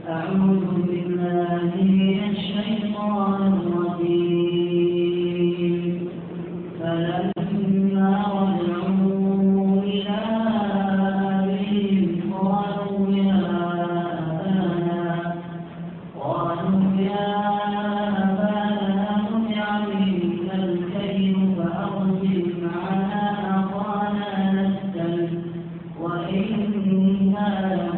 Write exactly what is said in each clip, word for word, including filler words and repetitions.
أعوذ بالله من الشيطان الرجيم فلما رجعوا إلى أبيهم قالوا يا أبانا قالوا يا أبانا منع منا الكيل فأرسل معنا أخانا نسأل وإنا له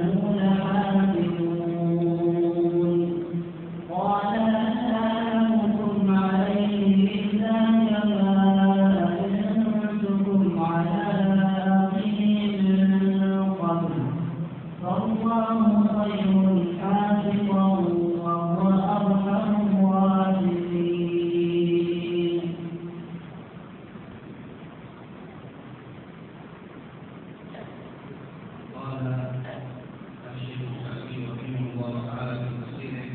لحافظون قال أسألكم عليه إلا كما أنتم على أخيه من قبل فالله خير حافظا وهو أرحم الراحمين. قال الشيخ الشافعي رحمه الله تعالى في تفسيره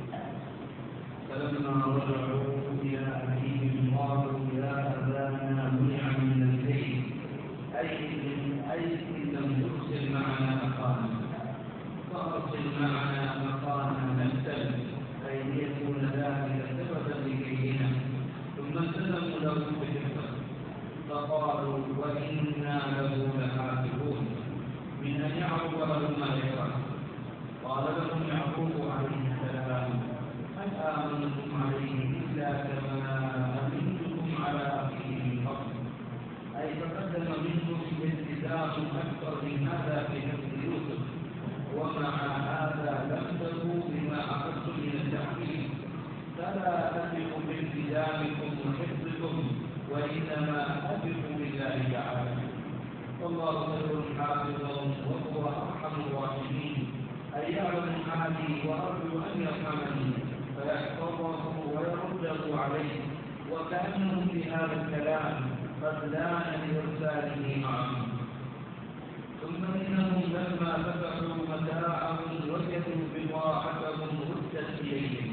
فلما رجعوا الى ابيهم قالوا يا ابانا منع من الكيل اي اي ان لم ترسل معنا اخانا فارسل معنا اخانا نسال اي ليكون ذلك سببا لكيلنا ثم التزموا له بحفظه فقالوا وانا له لحافظون من أن يعرض لهم ما يفعل. قال لهم يعقوب عليه السلام هل آمنتم عليه إلا كما أمنتكم على أخيه من قبل أي تقدم منكم التزام أكثر من هذا في نفس يوسف ومع هذا لم تكوا بما أخذتم من التحقيق فلا أثق بالتزامكم وحفظكم وإنما أثق بالله تعالى والله خير حافظا وهو ارحم الراحمين اي يعلم حالي وارجو ان يرحمني فيحفظه ويرده عليه وكانهم في هذا الكلام قد لان لارساله معهم ثم انهم لما فتحوا متاعهم وجدوا بضاعتهم ردت اليهم.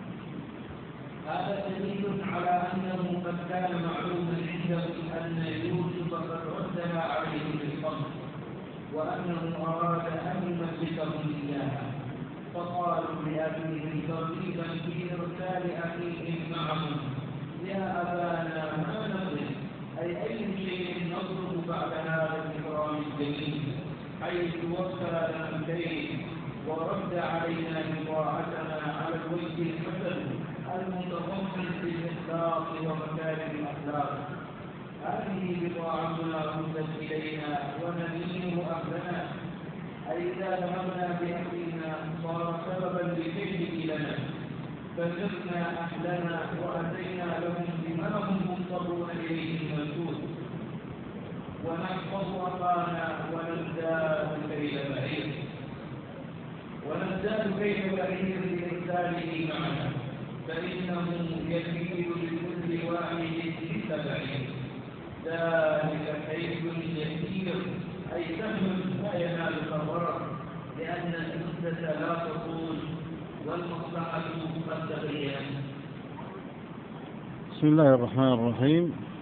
هذا دليل على انه قد كان معلوما عندهم ان يوسف قد ردها عليهم بالقبض وانه اراد ان يمسكهم اياها فقالوا لابيهم ترغيبا في ارسال اخيهم معهم يا ابانا ما نضرب اي اي شيء نضرب بعد هذا الاكرام الجميل حيث وفى لنا الكيل ورد علينا بضاعتنا على الوجه الحسن المتضمن في الاخلاق ومكارم الاخلاق. هذه بضاعتنا ردت الينا ونمير اهلنا اي اذا ذهبنا باهلنا صار سببا لكيده لنا فزرنا اهلنا واتينا لهم بما هم مضطرون اليه المنسوس ونحفظ اخانا ونزداد كيل بعير ونزداد كيل بعير لارساله معنا فإنه يكفي لكل واحد مثل بعير ذلك كيد يسير أي سهل لا ينال الضرر لأن المدة لا تطول والمصلحة قد تغير. بسم الله الرحمن الرحيم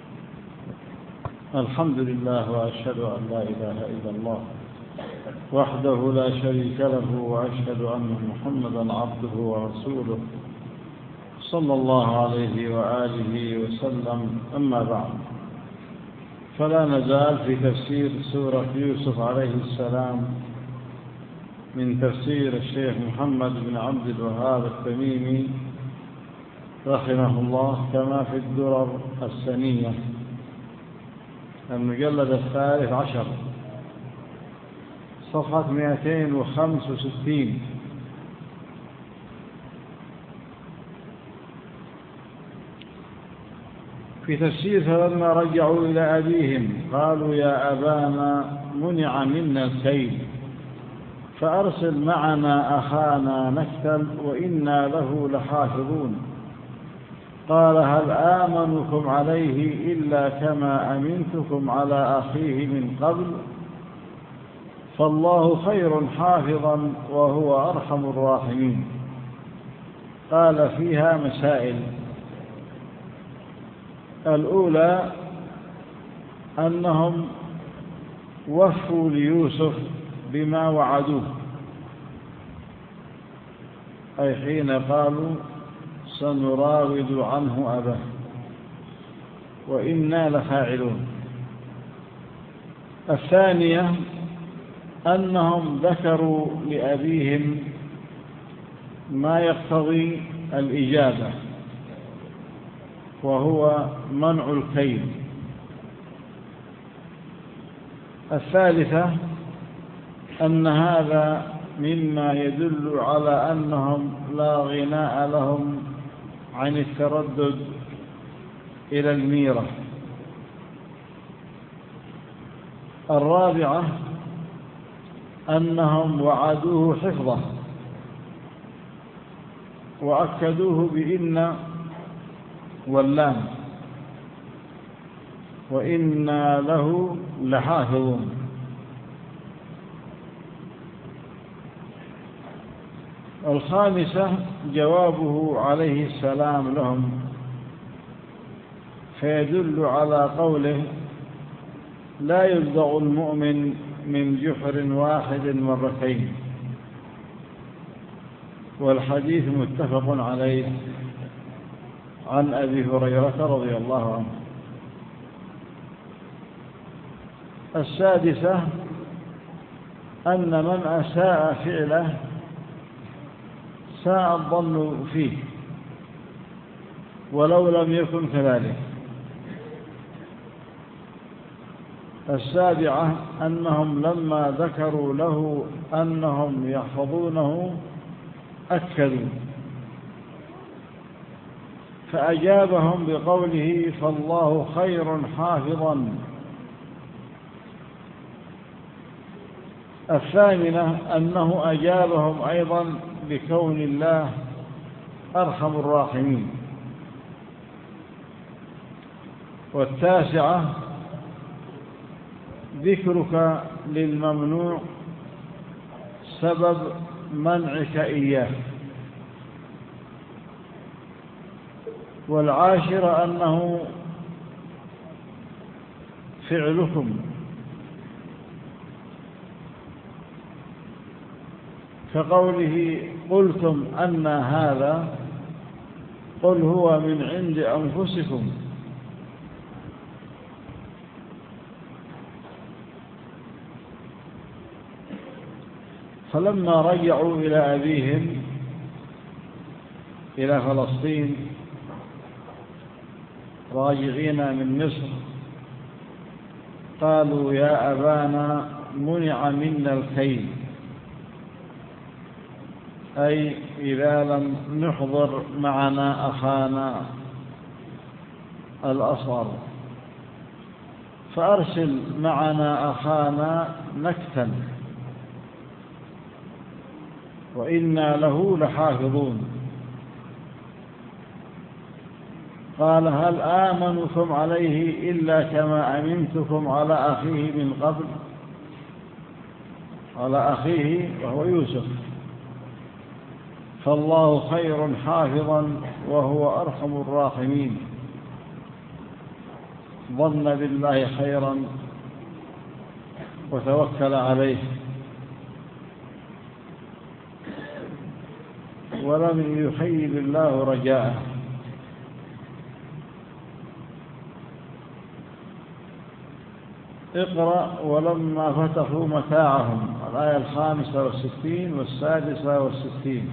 الحمد لله وأشهد أن لا إله إلا الله وحده لا شريك له وأشهد أن محمدا عبده ورسوله صلى الله عليه وآله وسلم. أما بعد فلا نزال في تفسير سورة يوسف عليه السلام من تفسير الشيخ محمد بن عبد الوهاب التميمي رحمه الله كما في الدرر السنية المجلد الثالث عشر صفحة مئتين وخمس وستين. في تفسير فلما رجعوا إلى أبيهم قالوا يا أبانا منع منا الكيل فأرسل معنا أخانا نكتل وإنا له لحافظون قال هل آمنكم عليه إلا كما أمنتكم على أخيه من قبل فالله خير حافظا وهو أرحم الراحمين. قال فيها مسائل. الأولى أنهم وفوا ليوسف بما وعدوه أي حين قالوا سنراود عنه أباه وإنا لفاعلون. الثانية أنهم ذكروا لأبيهم ما يقتضي الإجابة وهو منع الكيل. الثالثة أن هذا مما يدل على أنهم لا غناء لهم عن التردد إلى الميرة. الرابعة أنهم وعدوه حفظه وأكدوه بإن واللام وإنا له لحافظون. الخامسة جوابه عليه السلام لهم، فيدل على قوله لا يلدغ المؤمن من جحر واحد مرتين، والحديث متفق عليه عن أبي هريرة رضي الله عنه. السادسة أن من أساء فعله ساء الظن فيه ولو لم يكن كذلك. السابعة أنهم لما ذكروا له أنهم يحفظونه أكدوا، فأجابهم بقوله فالله خير حافظا. الثامنة أنه أجابهم أيضا بكون الله أرحم الراحمين. والتاسعة ذكرك للممنوع سبب منعك إياه. والعاشرة أنه فعلكم، كقوله قلتم أن هذا قل هو من عند أنفسكم. فلما رجعوا إلى أبيهم إلى فلسطين راجعين من مصر قالوا يا أبانا منع منا الكيل، أي إذا لم نحضر معنا أخانا الأصغر فأرسل معنا أخانا نكتل وإنا له لحافظون. قال هل آمنكم عليه إلا كما أمنتكم على أخيه من قبل، على أخيه وهو يوسف، فالله خير حافظا وهو أرحم الراحمين. ظن بالله خيرا وتوكل عليه ولم يخيب الله رجاءه. اقرأ ولما فتحوا متاعهم، الآية الخامسة والستين والسادسة والستين.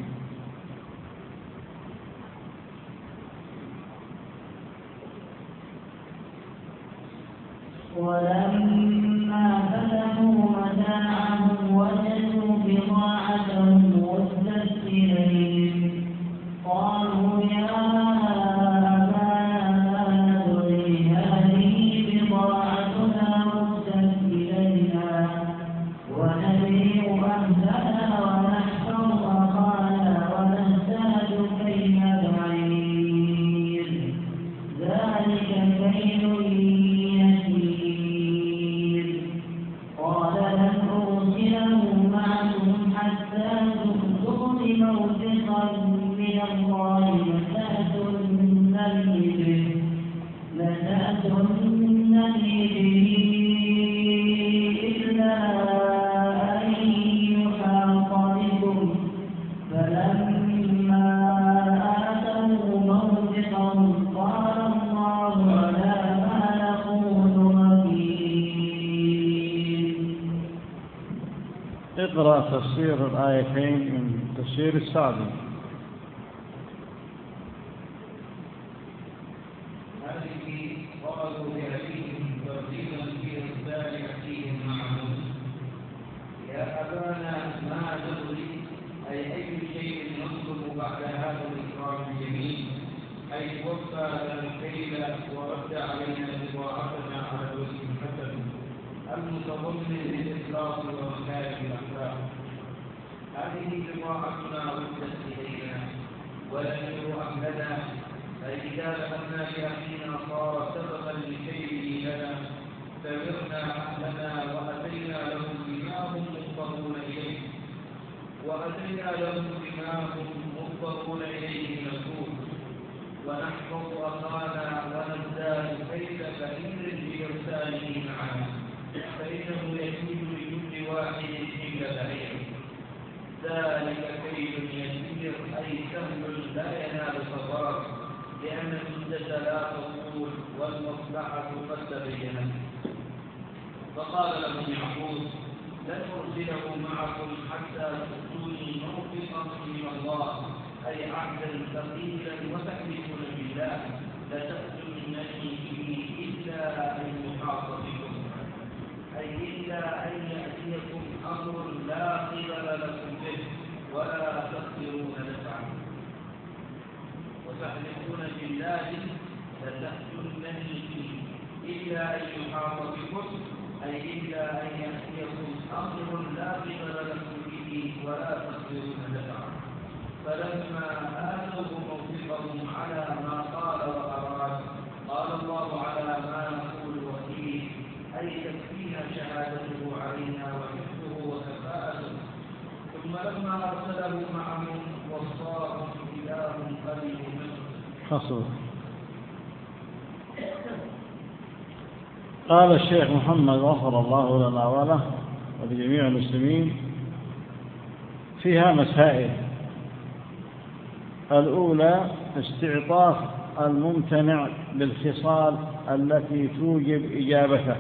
ولما فتحوا متاعهم وجدوا بضاعتهم مزجت إليهم قالوا يا أبانا نبغي هذه بضاعتنا مزجت إلينا ونبيع أهلنا ونحفظ أخانا ونزداد كيل بعير ذلك كيل موثقا من الله لتأتونني به إلا أن يحاط بكم فلما اقرأ تفسير الآيتين من تفسير السعدي. هذه قالوا لأبيهم ترتيبا في إرسال أخيهم معهم يا أبانا ما ندري أي أي شيء نطلب بعد هذا الإكرام الجميل حيث وفى لنا الكيل ورد علينا بضاعتنا على الوجه الحسن المتضمن للإخلاص ومكارم الأخلاق. هذه بضاعتنا ردت إلينا ولم يرأى لنا فإذا لأنا لأخينا صار سببا لشيء لنا سمرنا أهلنا وأتينا لهم بما هم مضطرون إليه وأتينا لهم بما هم مضطرون إليه من السوء ونحفظ أخانا ونزداد كيف فإن بإرساله معنا فإنه يكون لكل واحد إلا بعير ذلك كيد يسير أي سهل لا ينال صبر لأن المدة لا تطول والمصلحة قد تبينت. فقال لهم يعقوب لن أرسله معكم حتى تؤتوني موثقا من الله أي عهدا ثقيلا وتحلفون بالله لتأتونني به إلا أن يحاط بكم أي إلا أن يأتيكم أمر لا قبل لكم به ولا تقدرون نفعه وتحلفون بالله لتأتونني به إلا أن يحاط بكم أي إلا أن يأتيكم أمر لا قبل لكم به ولا تقدرون نفعه. فلما آتوه موثقهم على ما قال وأراد قال الله على ما نقول وكيل أي تكفينا شهادته علينا وحفظه وكفاءته. ثم لما أرسله معهم وصاهم إلى منقلب حصل. قال الشيخ محمد غفر الله لنا وله ولجميع المسلمين فيها مسائل. الأولى استعطاف الممتنع بالخصال التي توجب إجابته.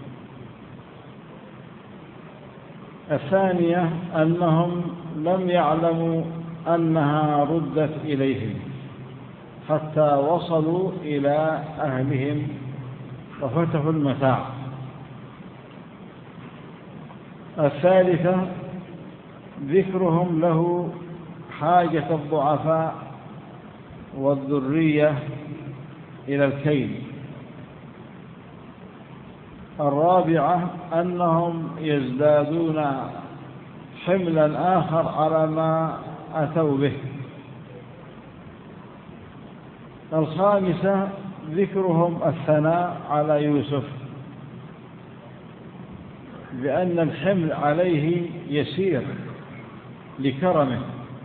الثانية أنهم لم يعلموا أنها ردت إليهم حتى وصلوا إلى أهلهم وفتحوا المتاع. الثالثة ذكرهم له حاجة الضعفاء والذرية إلى الكيل. الرابعة أنهم يزدادون حملا آخر على ما أتوا به. الخامسة ذكرهم الثناء على يوسف بأن الحمل عليه يسير لكرمه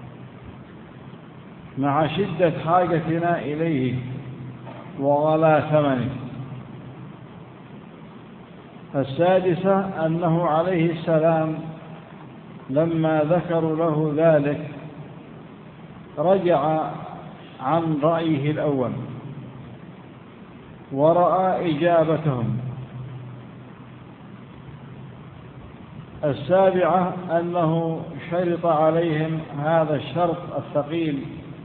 مع شدة حاجتنا إليه وغلا ثمنه. السادسة أنه عليه السلام لما ذكروا له ذلك رجع عن رأيه الأول ورأى إجابتهم. السابعة أنه شرط عليهم هذا الشرط الثقيل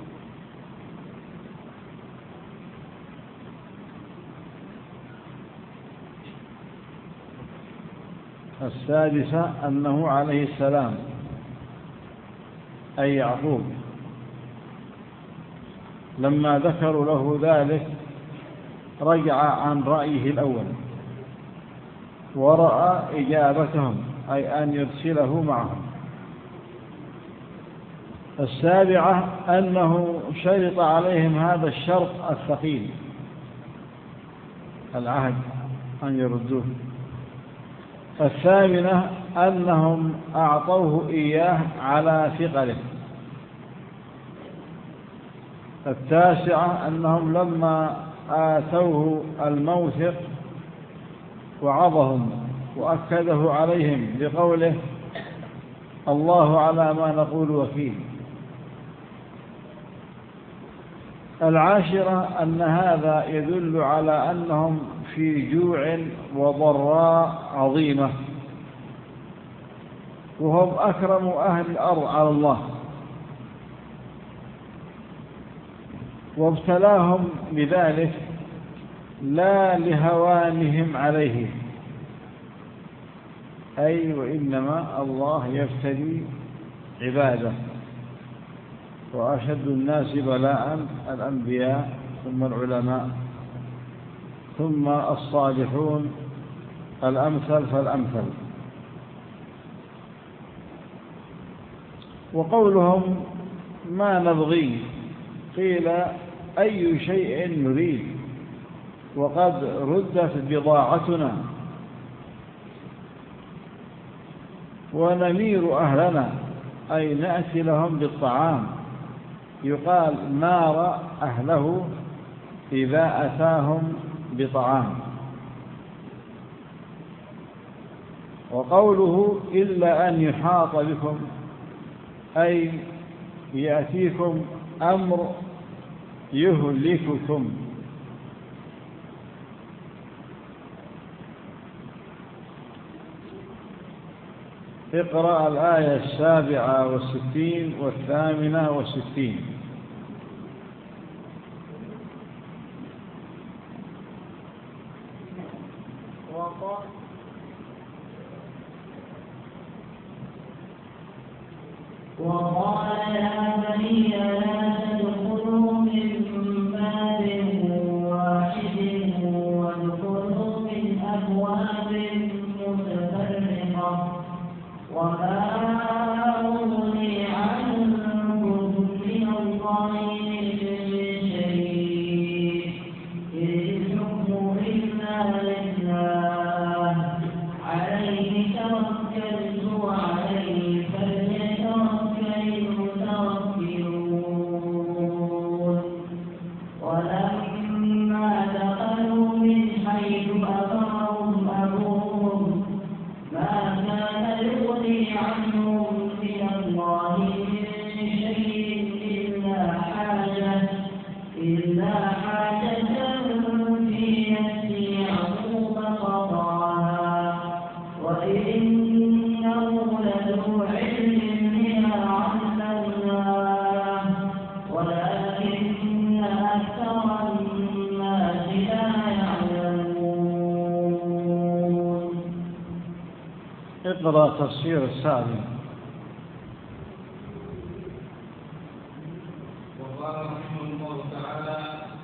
السادسة أنه عليه السلام أي يعقوب لما ذكروا له ذلك رجع عن رأيه الأول ورأى إجابتهم أي أن يرسله معهم. السابعة أنه شرط عليهم هذا الشرط الثقيل العهد أن يردوه. الثامنة أنهم أعطوه إياه على ثقله. التاسعة أنهم لما آتوه الموثق وعظهم وأكده عليهم بقوله الله على ما نقول وكيل. العاشرة أن هذا يدل على أنهم في جوع وضراء عظيمة وهم أكرم أهل الأرض على الله، وابتلاهم بذلك لا لهوانهم عليه، أي وإنما الله يفتدي عباده. وأشد الناس بلاء الأنبياء، ثم العلماء، ثم الصالحون، الأمثل فالأمثل. وقولهم ما نبغي، قيل أي شيء نريد، وقد ردت بضاعتنا ونمير أهلنا، أي نأتي لهم بالطعام. يقال مار أهله إذا أتاهم بطعام. وقوله إلا أن يحاط بكم، أي يأتيكم أمر يهلككم. اقرأ الآية السابعة والستين والثامنة والستين. وقال يا بني لا تدخلوا من باب واحد وادخلوا من أبواب متفرقة وما أغني عنكم من الله من شيء إن الحكم إلا لله عليه توكلت وعليه فليتوكل المتوكلون. ولما دخلوا من حيث أمرهم أبوهم ما كان يغني عنهم من الله من شيء إلا حاجة إلا حاجة في نفس يعقوب قضاها وإنه لذو علم لما علمناه ولكن أكثر الناس لا يعلمون. اقرأ تفسير السعدي. وقال رحمه الله تعالى: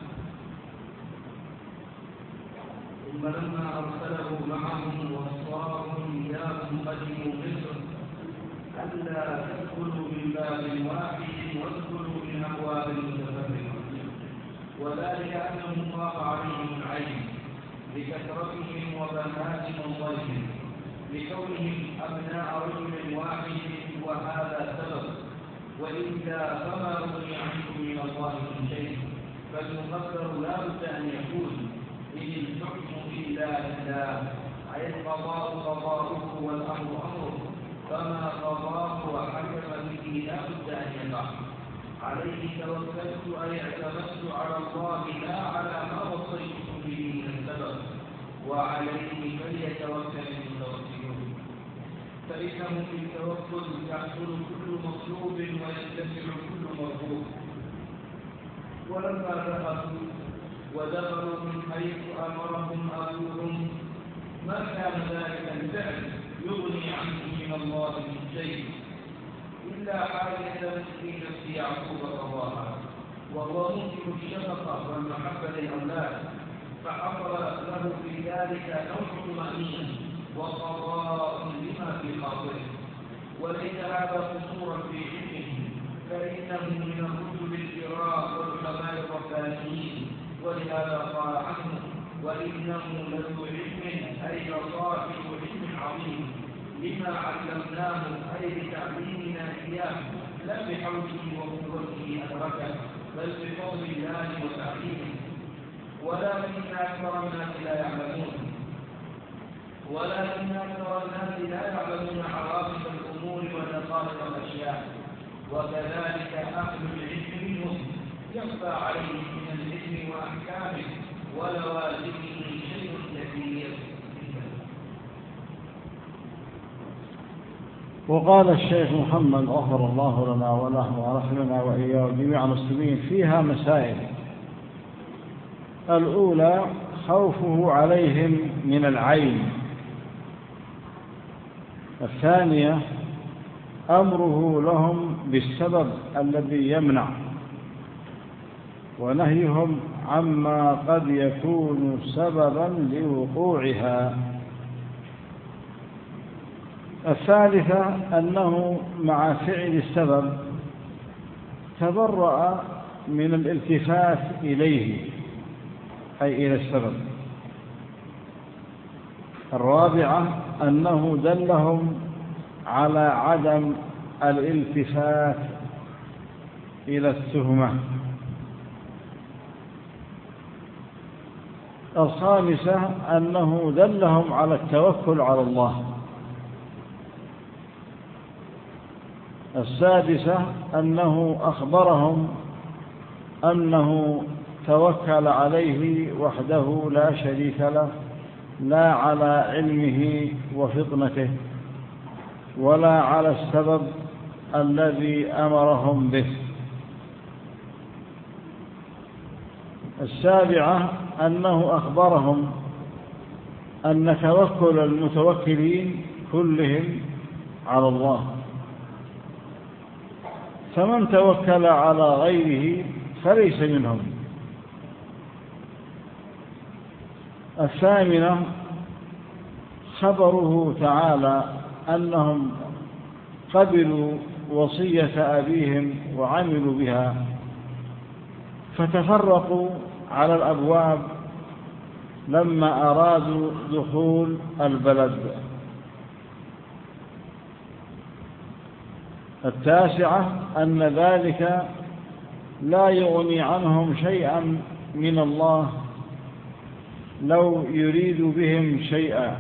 ثم لما أرسله معهم وأصوارهم إياهم قدموا مصر ألا تدخلوا من باب واحد وادخلوا من أبواب متفرقة، وذلك أنهم طاق عليهم العين لكثرتهم وبنات منظرهم لكونهم أبناء رجل واحد، وهذا سبب. وإلا فما أغني عنكم من الله من شيء، فالمقدر لا بد أن يكون إن الحكم إلا لله، أي القضاء قضاؤه والأمر أمره، فما قضاه وحكم به لا بد أن يقع. عليه توكلت أي اعتمدت على الله لا على ما وصيتكم به من السبب، وعليه فليتوكل المتوكلون. فإنه في التوكل يحصل كل مطلوب وينتفع كل مرغوب. ولما دخلوا ودخلوا من حيث أمرهم أبوهم ما كان ذلك الفعل يغني عنه من الله من شيء إلا حاجة في نفس يعقوب قضاها، وهو ممكن الشفقة والمحبة للأولاد، فحصل له في ذلك نوع طمأنينة وقضاء لما في خاطره. وليس هذا قصورا في علمه، فإنه من الرسل الكرام والعلماء الربانيين، ولهذا قال عنه: وإنه لذو علم أي صاحب علم عظيم لما علمناه أي لتعليمنا إياه، لا بحوله وقوته أدركه بل بفضل الله وتعليمه. ولكن أكثر الناس لا يعلمون ولكن أكثر الناس لا يعلمون عواقب الأمور ودقائق الأشياء، وكذلك أهل العلم منهم يخفى عليه من العلم وأحكامه ولوازمه شيء كثير. وقال الشيخ محمد غفر الله لنا وله ورحمنا وإياه وجميع المسلمين فيها مسائل. الأولى خوفه عليهم من العين. الثانية أمره لهم بالسبب الذي يمنع، ونهيهم عما قد يكون سببا لوقوعها. الثالثة أنه مع فعل السبب تبرأ من الالتفات إليه، أي إلى السبب. الرابعة أنه دلهم على عدم الالتفات إلى التهمة. الخامسة أنه دلهم على التوكل على الله. السادسة أنه أخبرهم أنه توكل عليه وحده لا شريك له، لا على علمه وفطنته ولا على السبب الذي أمرهم به. السابعة أنه أخبرهم أن توكل المتوكلين كلهم على الله، فمن توكل على غيره فليس منهم. الثامنة خبره تعالى أنهم قبلوا وصية أبيهم وعملوا بها، فتفرقوا على الأبواب لما أرادوا دخول البلد. التاسعة أن ذلك لا يغني عنهم شيئا من الله لو يريد بهم شيئا.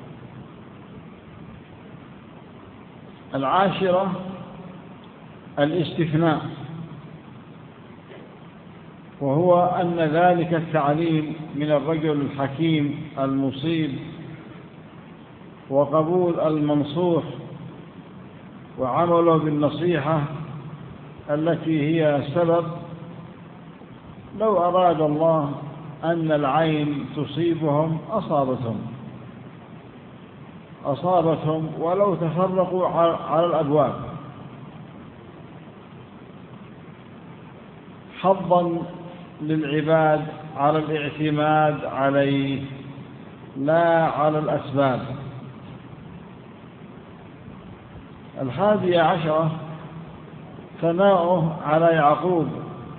العاشرة الاستثناء، وهو أن ذلك التعليم من الرجل الحكيم المصيب وقبول المنصوح وعمله بالنصيحة التي هي سبب، لو أراد الله أن العين تصيبهم أصابتهم أصابتهم ولو تفرقوا على الأبواب، حظا للعباد على الاعتماد عليه لا على الأسباب. الحادية عشرة ثناؤه على يعقوب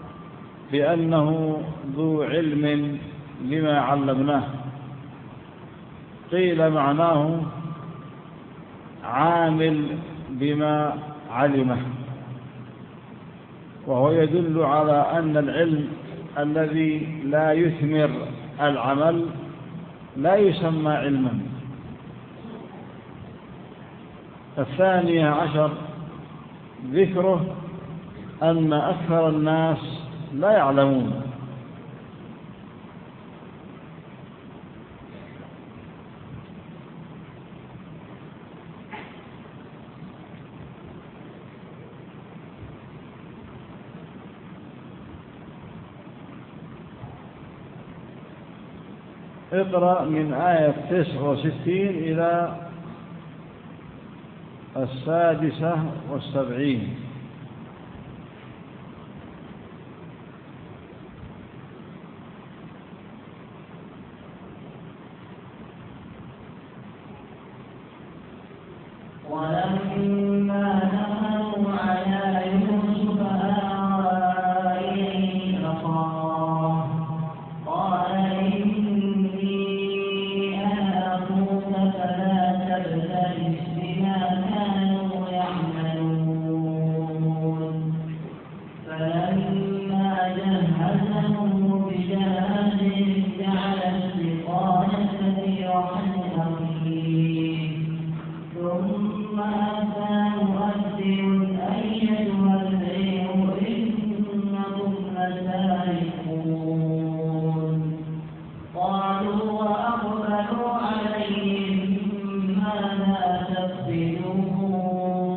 بأنه ذو علم لما علمناه. قيل معناه عامل بما علمه، وهو يدل على أن العلم الذي لا يثمر العمل لا يسمى علما. الثانية عشر ذكره أن أكثر الناس لا يعلمون. اقرأ من آية تسعة وستين إلى السادسة والسبعين. ولما دخلوا على يوسف آوى إليه أخاه قال إني أنا أخوك فلا تبتئس بما كانوا يعملون. فلما جهزهم بجهازهم جعل السقاية في رحل أخيه ثم أتى مؤذن أيتها العير إنكم لسارقون. قالوا وأقبلوا عليهم ماذا تفقدون.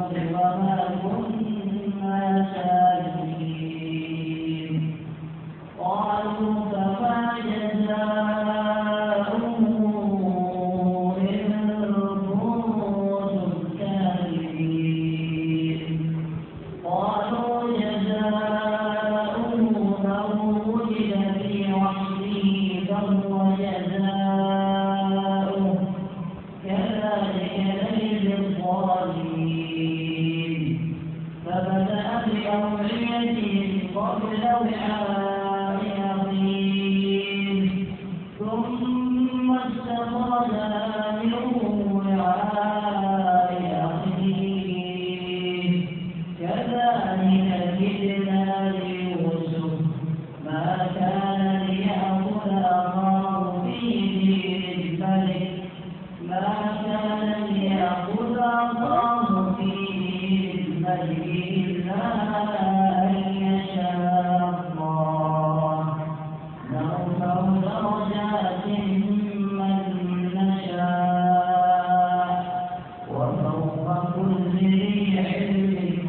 وما كنا سالمين قالوا فما جزاؤه إن كنتم كاذبين قالوا جزاؤه من وجد في رحمه فهو جزاؤه كذلك نجزي الظالمين فبدأ بأوعيتهم قبل وعاء أخيه ثم استخرجها من وعاء أخيه كذلك كدنا ليوسف ما كان ليأخذ أخاه في دين الملك ما كان ليأخذ أخاه في دين الملك إلا أن يشاء الله نرفع درجات من نشاء وفوق كل ذي علم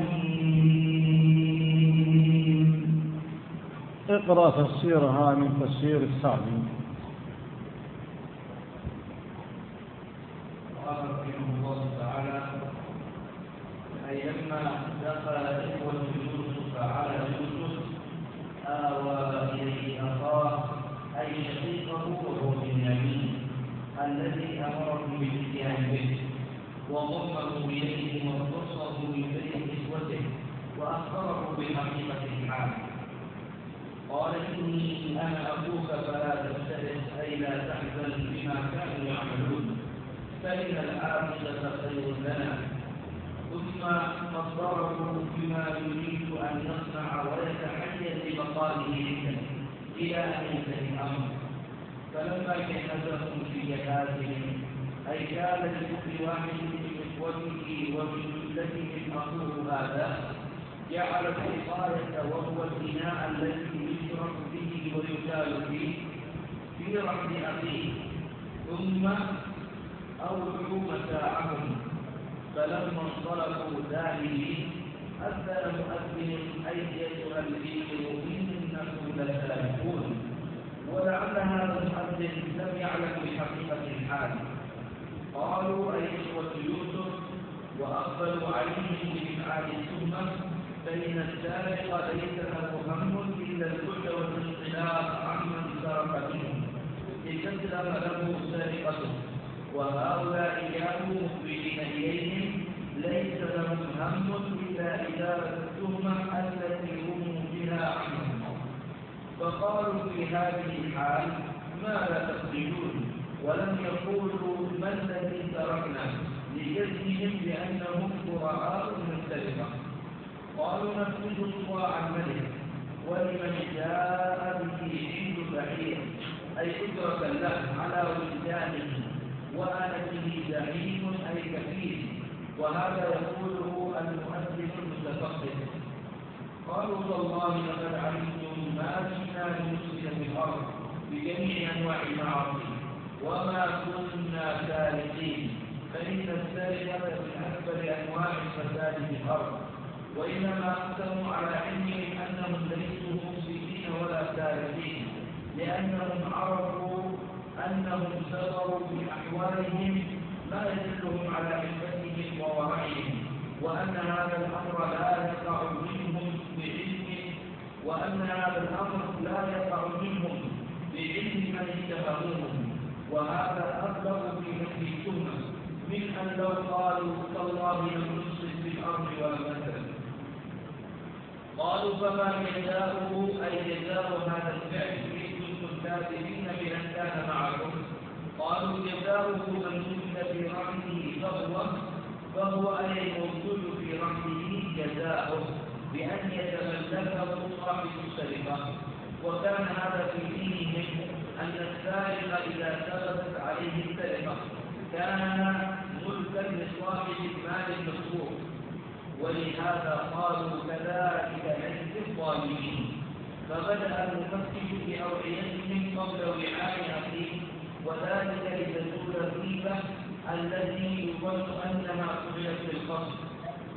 عليم. اقرأ تفسيرها من تفسير السعدي. قال رحمه الله تعالى: أي لما دخل إخوة يوسف على يوسف آوى إليه أخاه أي شقيقه وهو بنيامين الذي أمرهم بالاتيان به وضمه بيده وقصه من بين إخوته وأخبره بحقيقة الحال. قال إني أنا أبوك فلا تبتئس أي لا تحزن بما كانوا يعملون فإن العاقبة خير لنا. ثم نصره بما يريد أن يصنع ويتحيز لمقاله إلى أن ينتهي الأمر. فلما جهزهم في جهازهم أي كان لكل واحد من إخوته ومن جلتهم أخوه هذا جعل السقاية وهو الإناء الذي يشرب به ويكال فيه في رحم أخيه ثم أوعوا متاعهم. فلما انطلقوا ذاهبين أذن مؤذن أيتها البير إنكم لسارقون. ولعل هذا المؤذن لم يعلم بحقيقة الحال. قالوا أي إخوة يوسف وأقبلوا عليهم بإفعال التهمة فإن السارق ليس له هم إلا الجهد والانطلاق عمن سرق منهم لتسلم له سرقته. وهؤلاء كانوا مقبلين إليهم ليس لهم هم إلا إزالة التهمة التي هم بها عنهم. فقالوا في هذه الحال ماذا تخرجون ولم يقولوا ما الذي تركنا لجزمهم بأنهم براء من السرقة. قالوا نفذ طباع الملك ولمن جاء به عند بعير أي أجرة له على وجدانه وأنا به زعيم أي كفيل. وهذا يقوله المؤذن المتفقد. قالوا والله لقد علمتم ما جئنا لنفسد في الأرض بجميع أنواع المعاصي وما كنا سارقين فإن السرقة من أكبر أنواع الفساد في الأرض. وإنما أقسموا على علمهم أنهم ليسوا مفسدين ولا سارقين لأنهم عرفوا أنهم سبروا بأحوالهم ما يدلهم على حكمتهم وورعهم وأن هذا الأمر لا يقع منهم بعلم وأن هذا الأمر لا يقع منهم بعلم من اتهموهم. وهذا أبلغ في نفي التهمة من أن لو قالوا تالله لم نفسد في الأرض ولا نسلم. قالوا فما جزاؤه أي جزاء هذا الفعل إن كنتم كاذبين بأن كان معكم. قالوا جزاؤه من وجد في رحمه فهو فهو أي الموجود في رحمه جزاؤه بأن يتملكه صاحب السرقة. وكان هذا في دينهم أن السارق إذا ثبتت عليه السرقة كان ملكا لصاحب المال المسروق. ولهذا قالوا كذلك نجزي الظالمين. فبدأ المفتش بأوعيتهم قبل وعاء أخيه وذلك لتزول الريبة التي يظن أنها فعلت في القصد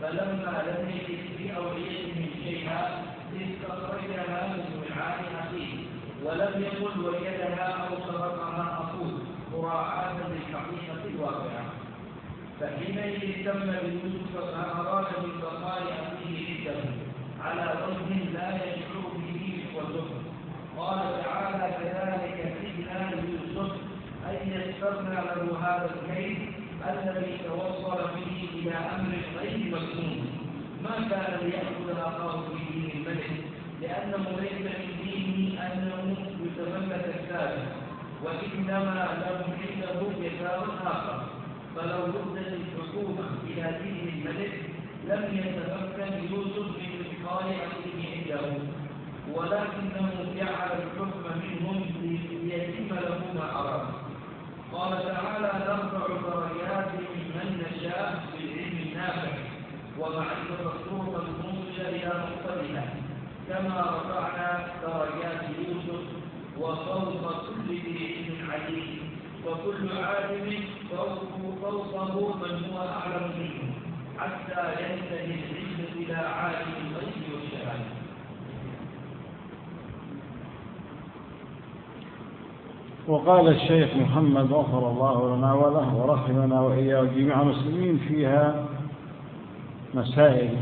فلما لم يجد في أوعيتهم شيئا استخرجها من وعاء أخيه ولم يقل وجدها أو سرقها أخوه مراعاة للحقيقة الواقعة. فحينئذ تم بيوسف فأراد من بقاء أخيه عنده على وجه لا يشعر به إخوته. قال تعالى: كذلك كدنا ليوسف أن يسرنا له هذا الكيد الذي توصل به إلى أمر غير مفهوم. ما كان ليأخذ أخاه في دين الملك لأنه ليس من دينه أنه يتملك الثالث، وإنما له عنده يسار آخر. فلو ردت الحكومة إلى دين الملك لم يتمكن يوسف من إبقاء أخيه عنده، ولكنه جعل الحكم منهم ليتم له ما أراد. قال تعالى: نرفع درجات من نشاء بالعلم النافع ومعرفة الطرق الموصلة إلى مقصدها، كما رفعنا درجات يوسف. وفوق كل ذي علم عليم، وكل عالم فوقه من هو أعلم منه، حتى ينتهي العلم إلى عالم الغيب والشهادة. وقال الشيخ محمد غفر الله لنا وله ورحمنا وإياه جميع المسلمين فيها مسائل.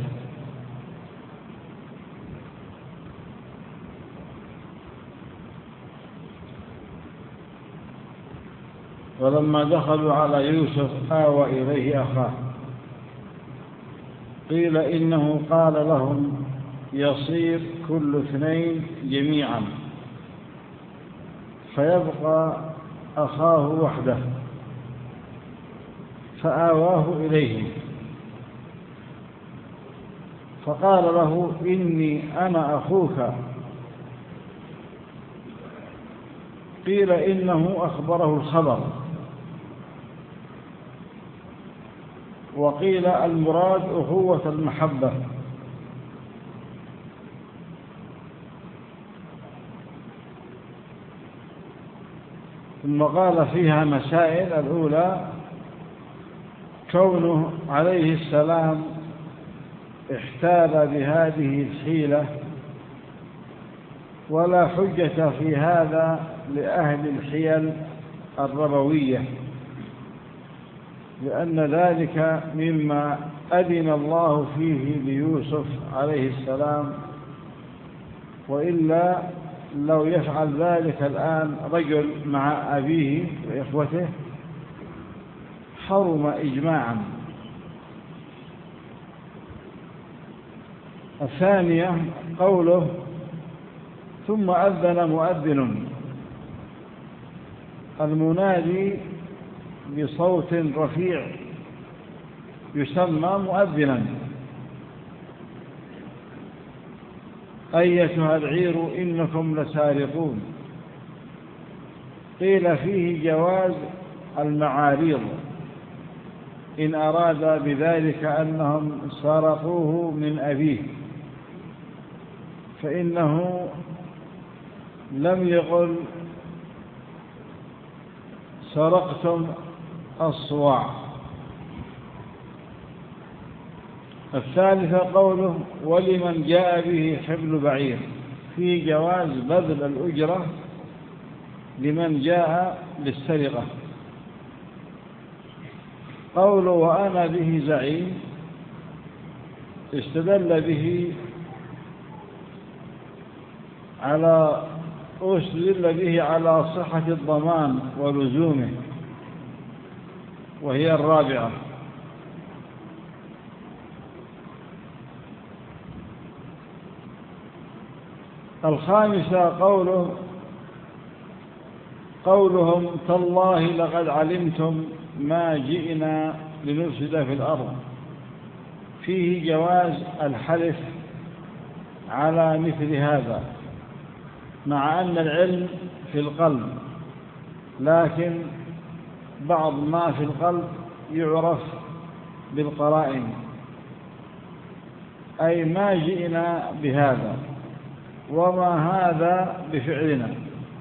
ولما دخلوا على يوسف آوى إليه أخاه. قيل إنه قال لهم: يصير كل اثنين جميعا فيبقى أخاه وحده، فآواه إليه فقال له: إني أنا أخوك. قيل إنه أخبره الخبر، وقيل المراد أخوة المحبة. ثم قال فيها مسائل. الأولى: كونه عليه السلام احتال بهذه الحيلة، ولا حجة في هذا لأهل الحيل الربوية، لأن ذلك مما أذن الله فيه ليوسف عليه السلام، وإلا لو يفعل ذلك الآن رجل مع أبيه وإخوته حرم إجماعا. الثانية: قوله: ثم أذن مؤذن. المنادي بصوت رفيع يسمى مؤذنا. أيتها العير إنكم لسارقون. قيل فيه جواز المعاريض إن أراد بذلك أنهم سرقوه من أبيه، فإنه لم يقل سرقتم الصواع. الثالثة: قوله: ولمن جاء به حبل بعير. في جواز بذل الأجرة لمن جاء للسرقة. قوله: وأنا به زعيم. استدل به على أستدل به على صحة الضمان ولزومه، وهي الرابعة. الخامسة: قوله قولهم: تالله لقد علمتم ما جئنا لنفسد في الأرض. فيه جواز الحلف على مثل هذا، مع أن العلم في القلب، لكن بعض ما في القلب يعرف بالقرائن، أي ما جئنا بهذا وما هذا بفعلنا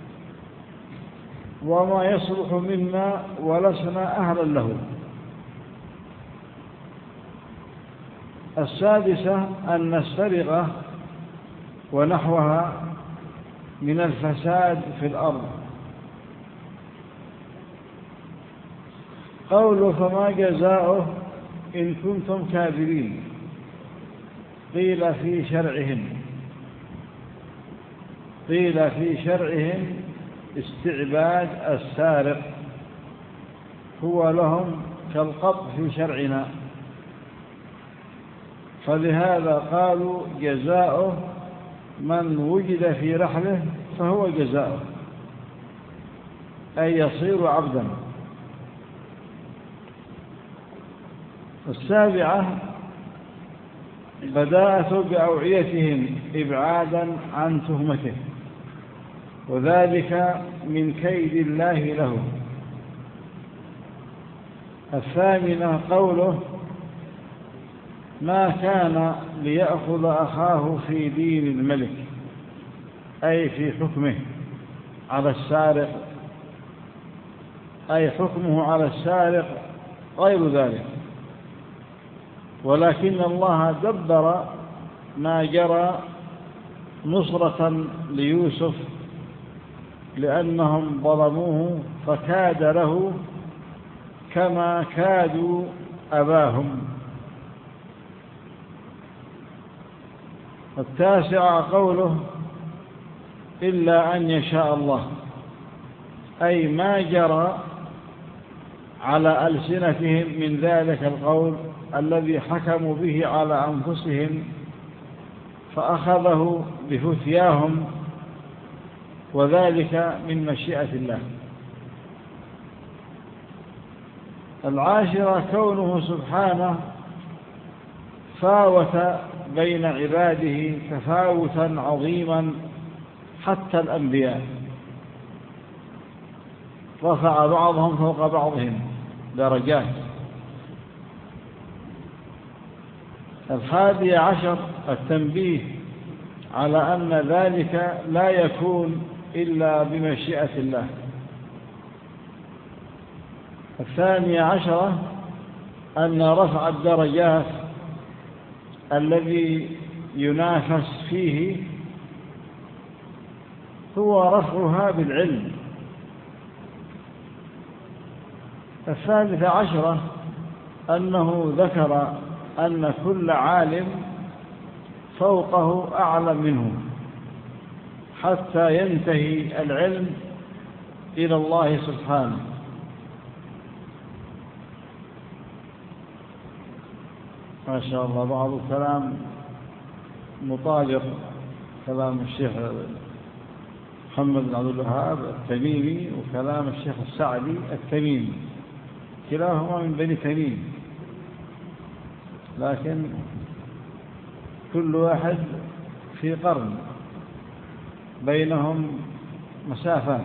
وما يصلح منا ولسنا أهلا له. السادسة أن السرقة ونحوها من الفساد في الأرض. قوله فما جزاؤه إن كنتم كاذبين، قيل في شرعهم قيل في شرعهم استعباد السارق هو لهم كالقط في شرعنا، فلهذا قالوا جزاؤه من وجد في رحله فهو جزاؤه، أي يصير عبدا. السابعة بداءة بأوعيتهم إبعادا عن تهمته، وذلك من كيد الله له. الثامنة قوله ما كان ليأخذ أخاه في دين الملك، أي في حكمه على السارق، أي حكمه على السارق غير ذلك، ولكن الله دبر ما جرى نصرة ليوسف لأنهم ظلموه فكاد له كما كادوا أباهم. التاسع قوله إلا أن يشاء الله، أي ما جرى على ألسنتهم من ذلك القول الذي حكموا به على أنفسهم فأخذه بفتياهم، وذلك من مشيئة الله. العاشرة كونه سبحانه فاوت بين عباده تفاوتا عظيما حتى الأنبياء، رفع بعضهم فوق بعضهم درجات. الحادي عشر التنبيه على أن ذلك لا يكون إلا بمشيئة الله. الثاني عشر أن رفع الدرجات الذي ينافس فيه هو رفعها بالعلم. الثالث عشر أنه ذكر أن كل عالم فوقه أعلم منه حتى ينتهي العلم إلى الله سبحانه. ما شاء الله، بعض الكلام مطابق كلام الشيخ محمد بن عبد الوهاب التميمي وكلام الشيخ السعدي التميمي، كلاهما من بني تميم، لكن كل واحد في قرن بينهم مسافة.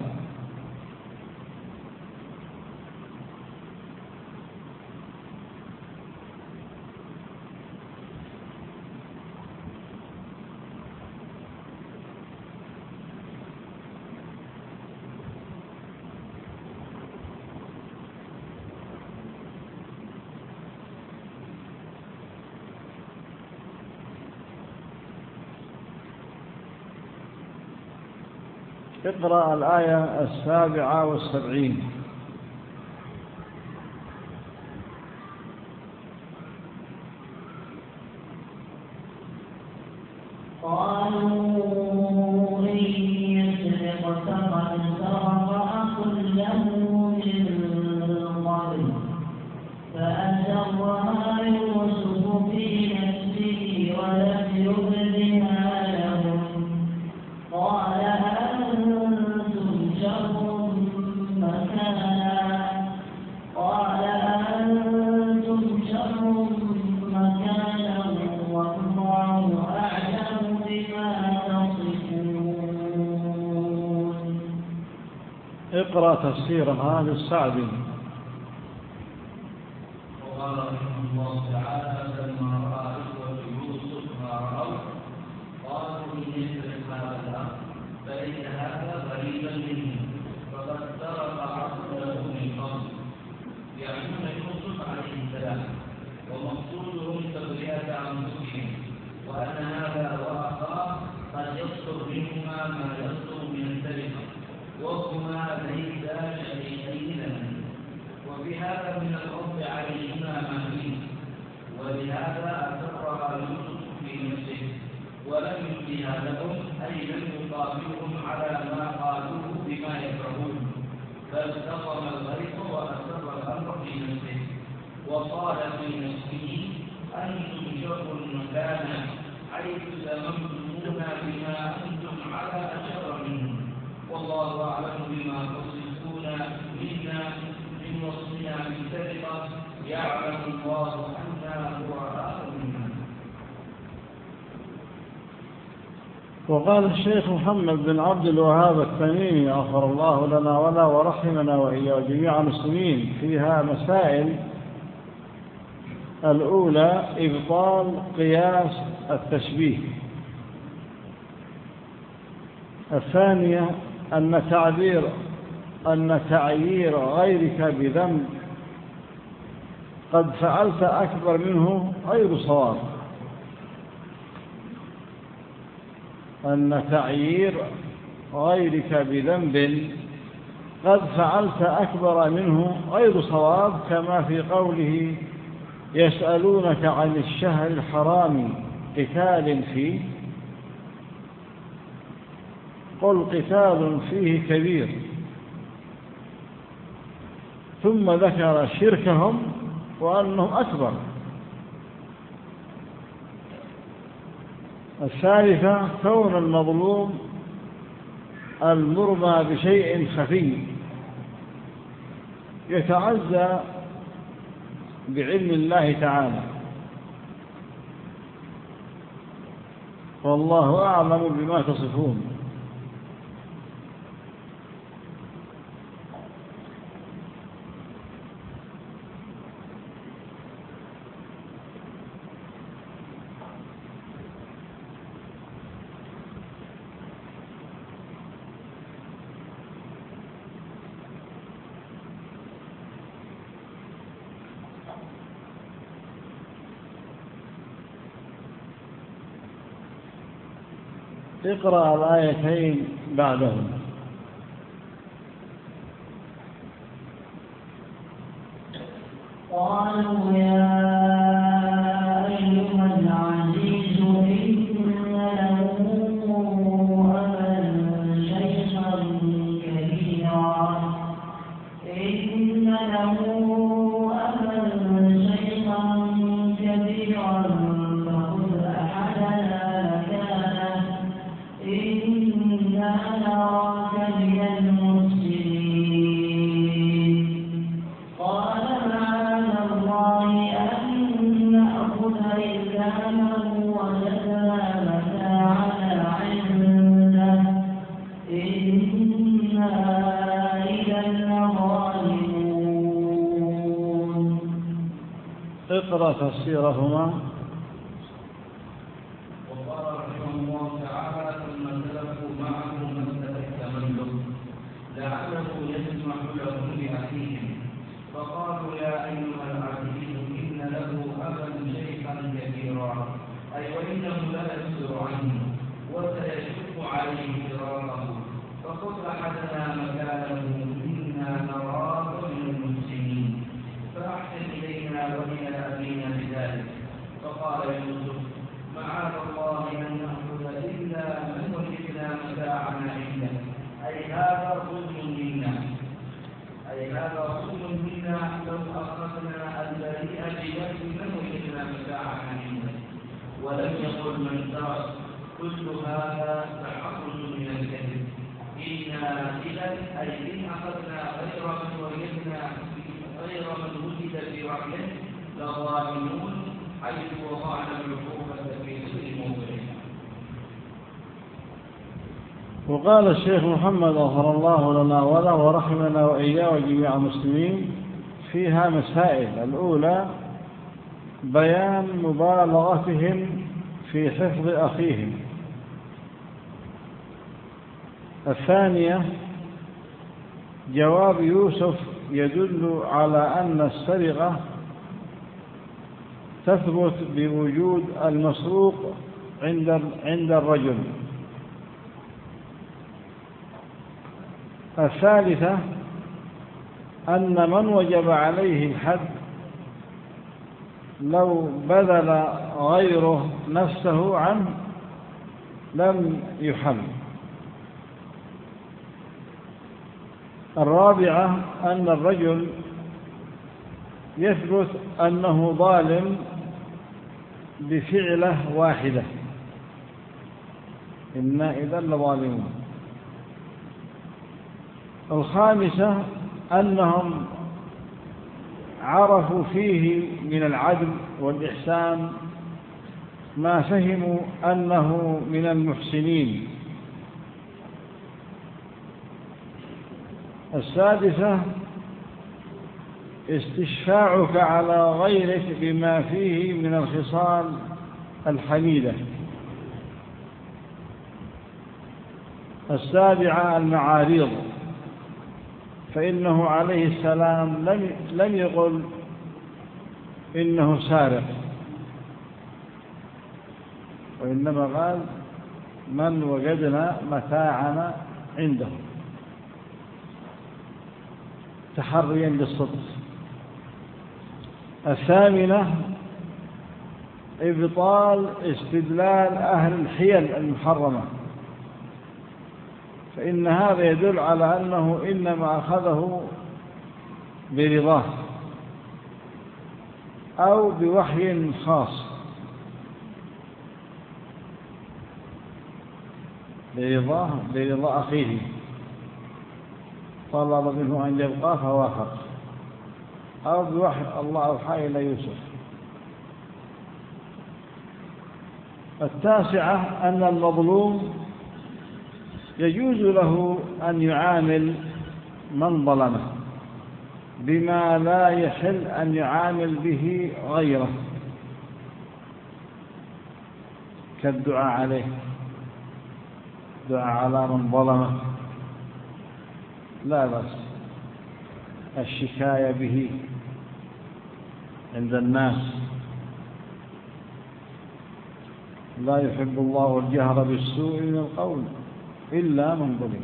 اقرأ الآية السابعة والسبعين. قالوا إن يسرق فقد سرق أخ له من قبل فأسرها يوسف في نفسه ولم يبدها لهم قال أنتم شر مكانا قال أنتم شر مكانا والله أعلم بما تصفون. اقرأ تفسيرها للسعدي. وقال رحمه الله تعالى لما رأى إخوة يوسف ما رأوا قالوا إن يسرق هذا فإن هذا غريبا منه فقد سرق عقله من قبل، يعنون يوسف عليه السلام ومقصودهم تبرئة أنفسهم يصدر منهما ما يصدر من السرقة وهما ليس شريكين له، وبهذا من الرد عليهما ما فيه، ولهذا أسرها يوسف في نفسه ولم يبديها لهم، أي لم يقابلهم على ما قالوه بما يكرهون، بل نظم الغيظ وأسر الأمر في نفسه وقال في نفسه أنتم شر مكانا حيث ذممتمونا بما أنتم على أشر منه، والله أعلم بما تصفون منا من وصفنا بالسرقة، يعلم الله أنا براء منها. وقال الشيخ محمد بن عبد الوهاب التميمي غفر الله لنا ولا ورحمنا وإياه جميع المسلمين فيها مسائل: الأولى إبطال قياس التشبيه، الثانية أن تعبير أن تعيير غيرك بذنب قد فعلت أكبر منه غير صواب، أن تعيير غيرك بذنب قد فعلت أكبر منه غير صواب، كما في قوله يسألونك عن الشهر الحرام قتال فيه قل قتال فيه كبير، ثم ذكر شركهم وأنهم أكبر. الثالثة كون المظلوم المرمى بشيء خفي يتعزى بعلم الله تعالى، والله أعلم بما تصفون. اقرأ الآيتين بعدهم. قالوا يا أيها العزيز إن له أبا شيخا كبيرا إن له أبا شيخا كبيرا فخذ أحدنا مكانه إنا نراك من المفسدين. قال معاذ الله أن نأخذ إلا من وجدنا متاعنا عنده إنا إذا لظالمون. اقرأ تفسيرهما. وقال رحمه الله تعالى ثم سلكوا معه مسلك التملك لعله يسمح لهم بأخيهم، فقالوا يا أيها العزيز إن له أبا شيخا كبيرا، أي وإنه لا يصبر عنه وسيشق عليه فراقه، فخذ أحدنا مكانه إنا نراك من المحسنين، فأحسن إلينا وإلى أبينا بذلك. فقال يوسف معاذ الله أن نأخذ إلا من وجدنا متاعنا عنده، أي هذا ظلم منا أي هذا ظلم منا لو أخذنا البريء بيد من وجدنا متاعنا عنده، ولم يقل من ترك. كل هذا تحرز من الكذب. إنا إذا أي إن أخذنا غير من وجدنا غير من وجد في رحمته لظالمون، حيث وضعنا العقوبة في كل موضع. وقال الشيخ محمد غفر الله لنا ولا ورحمنا وإياه وجميع المسلمين فيها مسائل: الأولى بيان مبالغتهم في حفظ أخيهم، الثانية جواب يوسف يدل على أن السرقة تثبت بوجود المسروق عند عند الرجل، الثالثة أن من وجب عليه الحد لو بذل غيره نفسه عنه لم يحل. الرابعة أن الرجل يثبت أنه ظالم بفعله واحدة، إنا إذا لظالمون. الخامسة أنهم عرفوا فيه من العدل والإحسان ما فهموا أنه من المحسنين. السادسة استشفاعك على غيرك بما فيه من الخصال الحميدة. السابعة المعاريض، فإنه عليه السلام لم لم يقل إنه سارق، وإنما قال من وجدنا متاعنا عنده تحريا للصدق. الثامنة إبطال استدلال أهل الحيل المحرمة، فإن هذا يدل على أنه إنما أخذه برضاه أو بوحي خاص، برضاه برضا أخيه طلب منه أن يبقى فوافق، أو بوحي الله أوحى إلى يوسف. التاسعة أن المظلوم يجوز له أن يعامل من ظلمه بما لا يحل أن يعامل به غيره، كالدعاء عليه، دعاء على من ظلمه لا بأس، الشكاية به عند الناس، لا يحب الله الجهر بالسوء من القول إلا من ظلم.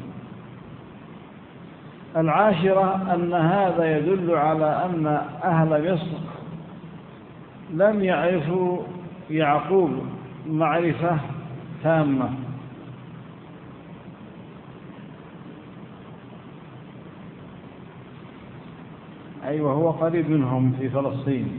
العاشرة أن هذا يدل على أن أهل مصر لم يعرفوا يعقوب معرفة تامة، أي وهو قريب منهم في فلسطين.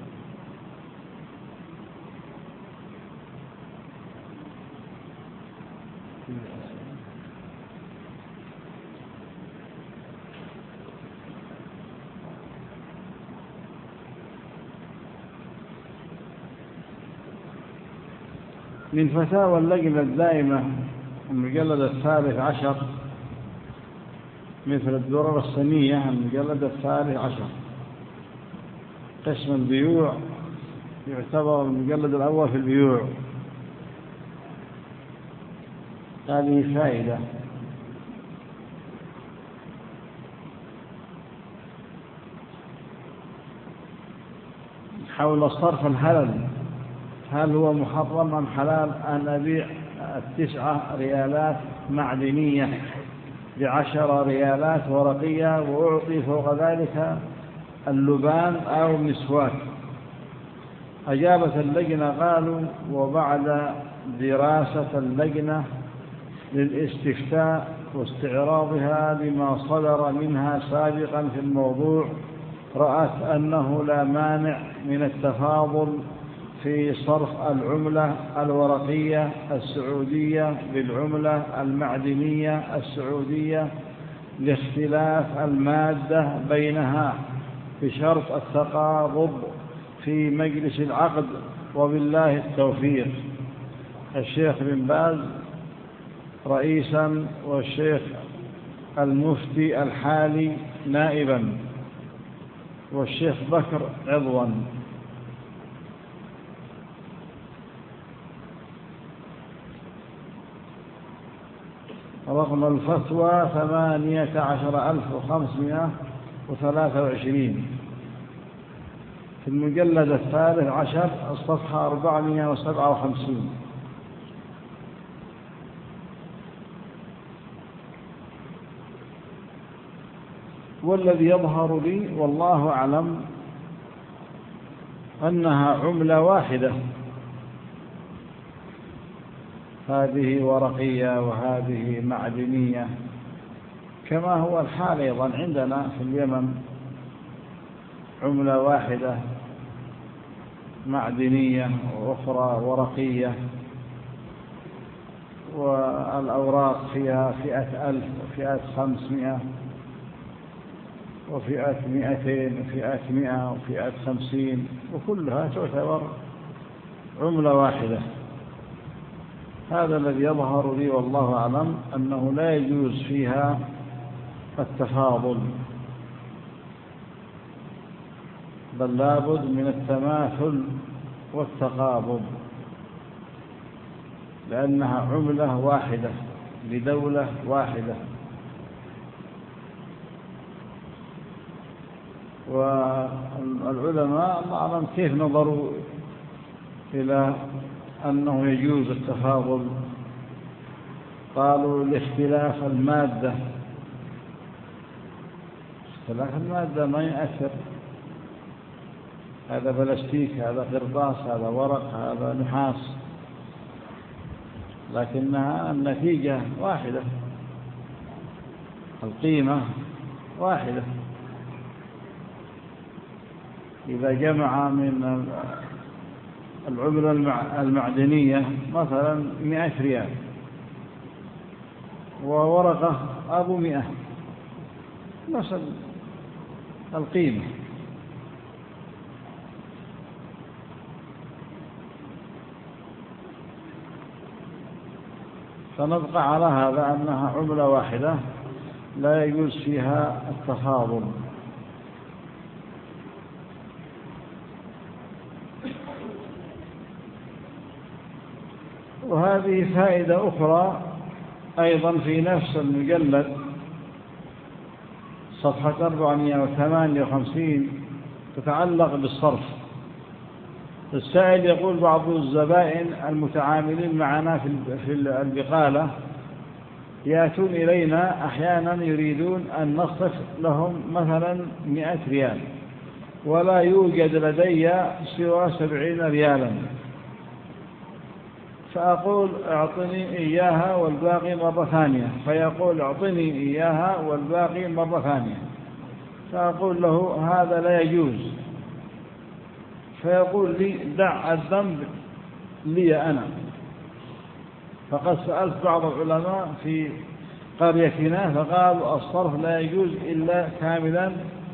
من فتاوى اللجنة الدائمة المجلد الثالث عشر مثل الدرر السنية المجلد الثالث عشر قسم البيوع يعتبر المجلد الأول في البيوع. هذه فائدة. حول صرف الهلل، هل هو محرم أم حلال أن أبيع التسعة ريالات معدنية بعشر ريالات ورقية وأعطي فوق ذلك اللبان أو مسواك؟ أجابت اللجنة قالوا وبعد دراسة اللجنة للاستفتاء واستعراضها لما صدر منها سابقا في الموضوع رأت أنه لا مانع من التفاضل في صرف العملة الورقية السعودية بالعملة المعدنية السعودية لاختلاف المادة بينها بشرط التقابض في مجلس العقد، وبالله التوفيق. الشيخ بن باز رئيسا والشيخ المفتي الحالي نائبا والشيخ بكر عضوا. رقم الفتوى ثمانية عشر ألف وخمسمائة وثلاثة وعشرين في المجلد الثالث عشر الصفحة أربعمائة وسبعة وخمسين. والذي يظهر لي والله أعلم أنها عملة واحدة، هذه ورقية وهذه معدنية، كما هو الحال أيضا عندنا في اليمن عملة واحدة معدنية وأخرى ورقية، والأوراق فيها فئة ألف وفئة خمسمائة وفئة مئتين وفئة مئة وفئة خمسين، وكلها تعتبر عملة واحدة. هذا الذي يظهر لي والله أعلم أنه لا يجوز فيها التفاضل، بل لابد من التماثل والتقابض، لأنها عملة واحدة لدولة واحدة. والعلماء الله أعلم كيف نظروا إلى أنه يجوز التفاضل، قالوا لاختلاف المادة، اختلاف المادة ما يؤثر، هذا بلاستيك، هذا قرطاس، هذا ورق، هذا نحاس، لكنها النتيجة واحدة، القيمة واحدة. إذا جمع من العملة المعدنية مثلا مئة ريال وورقة أبو مئة، نفس القيمة. فنبقى على هذا أنها عملة واحدة لا يجوز فيها التفاضل. وهذه فائدة أخرى أيضا في نفس المجلد صفحة أربعمائة وثمانية وخمسين تتعلق بالصرف. السائل يقول: بعض الزبائن المتعاملين معنا في البقالة يأتون إلينا أحيانا يريدون أن نصرف لهم مثلا مئة ريال، ولا يوجد لدي سوى سبعين ريالا، فأقول أعطني إياها والباقي مرة ثانية، فيقول أعطني إياها والباقي مرة ثانية، فأقول له هذا لا يجوز، فيقول لي دع الذنب لي أنا. فقد سألت بعض العلماء في قريتنا فقالوا الصرف لا يجوز إلا كاملا،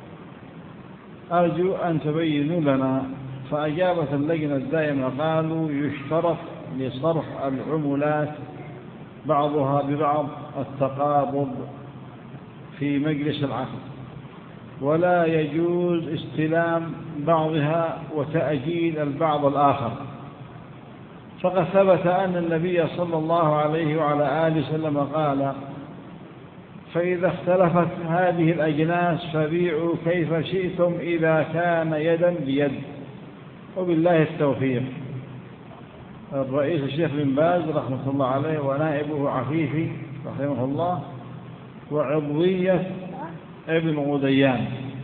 أرجو أن تبينوا لنا. فأجابت اللجنة الدائمة قالوا يشترط لصرف العملات بعضها ببعض التقابض في مجلس العقد، ولا يجوز استلام بعضها وتأجيل البعض الآخر. فقد ثبت أن النبي صلى الله عليه وعلى آله وسلم قال: فإذا اختلفت هذه الأجناس فبيعوا كيف شئتم إذا كان يدا بيد. وبالله التوفيق. الرئيس الشيخ بن باز رحمه الله عليه ونائبه عفيفي رحمه الله وعضوية ابن غديان.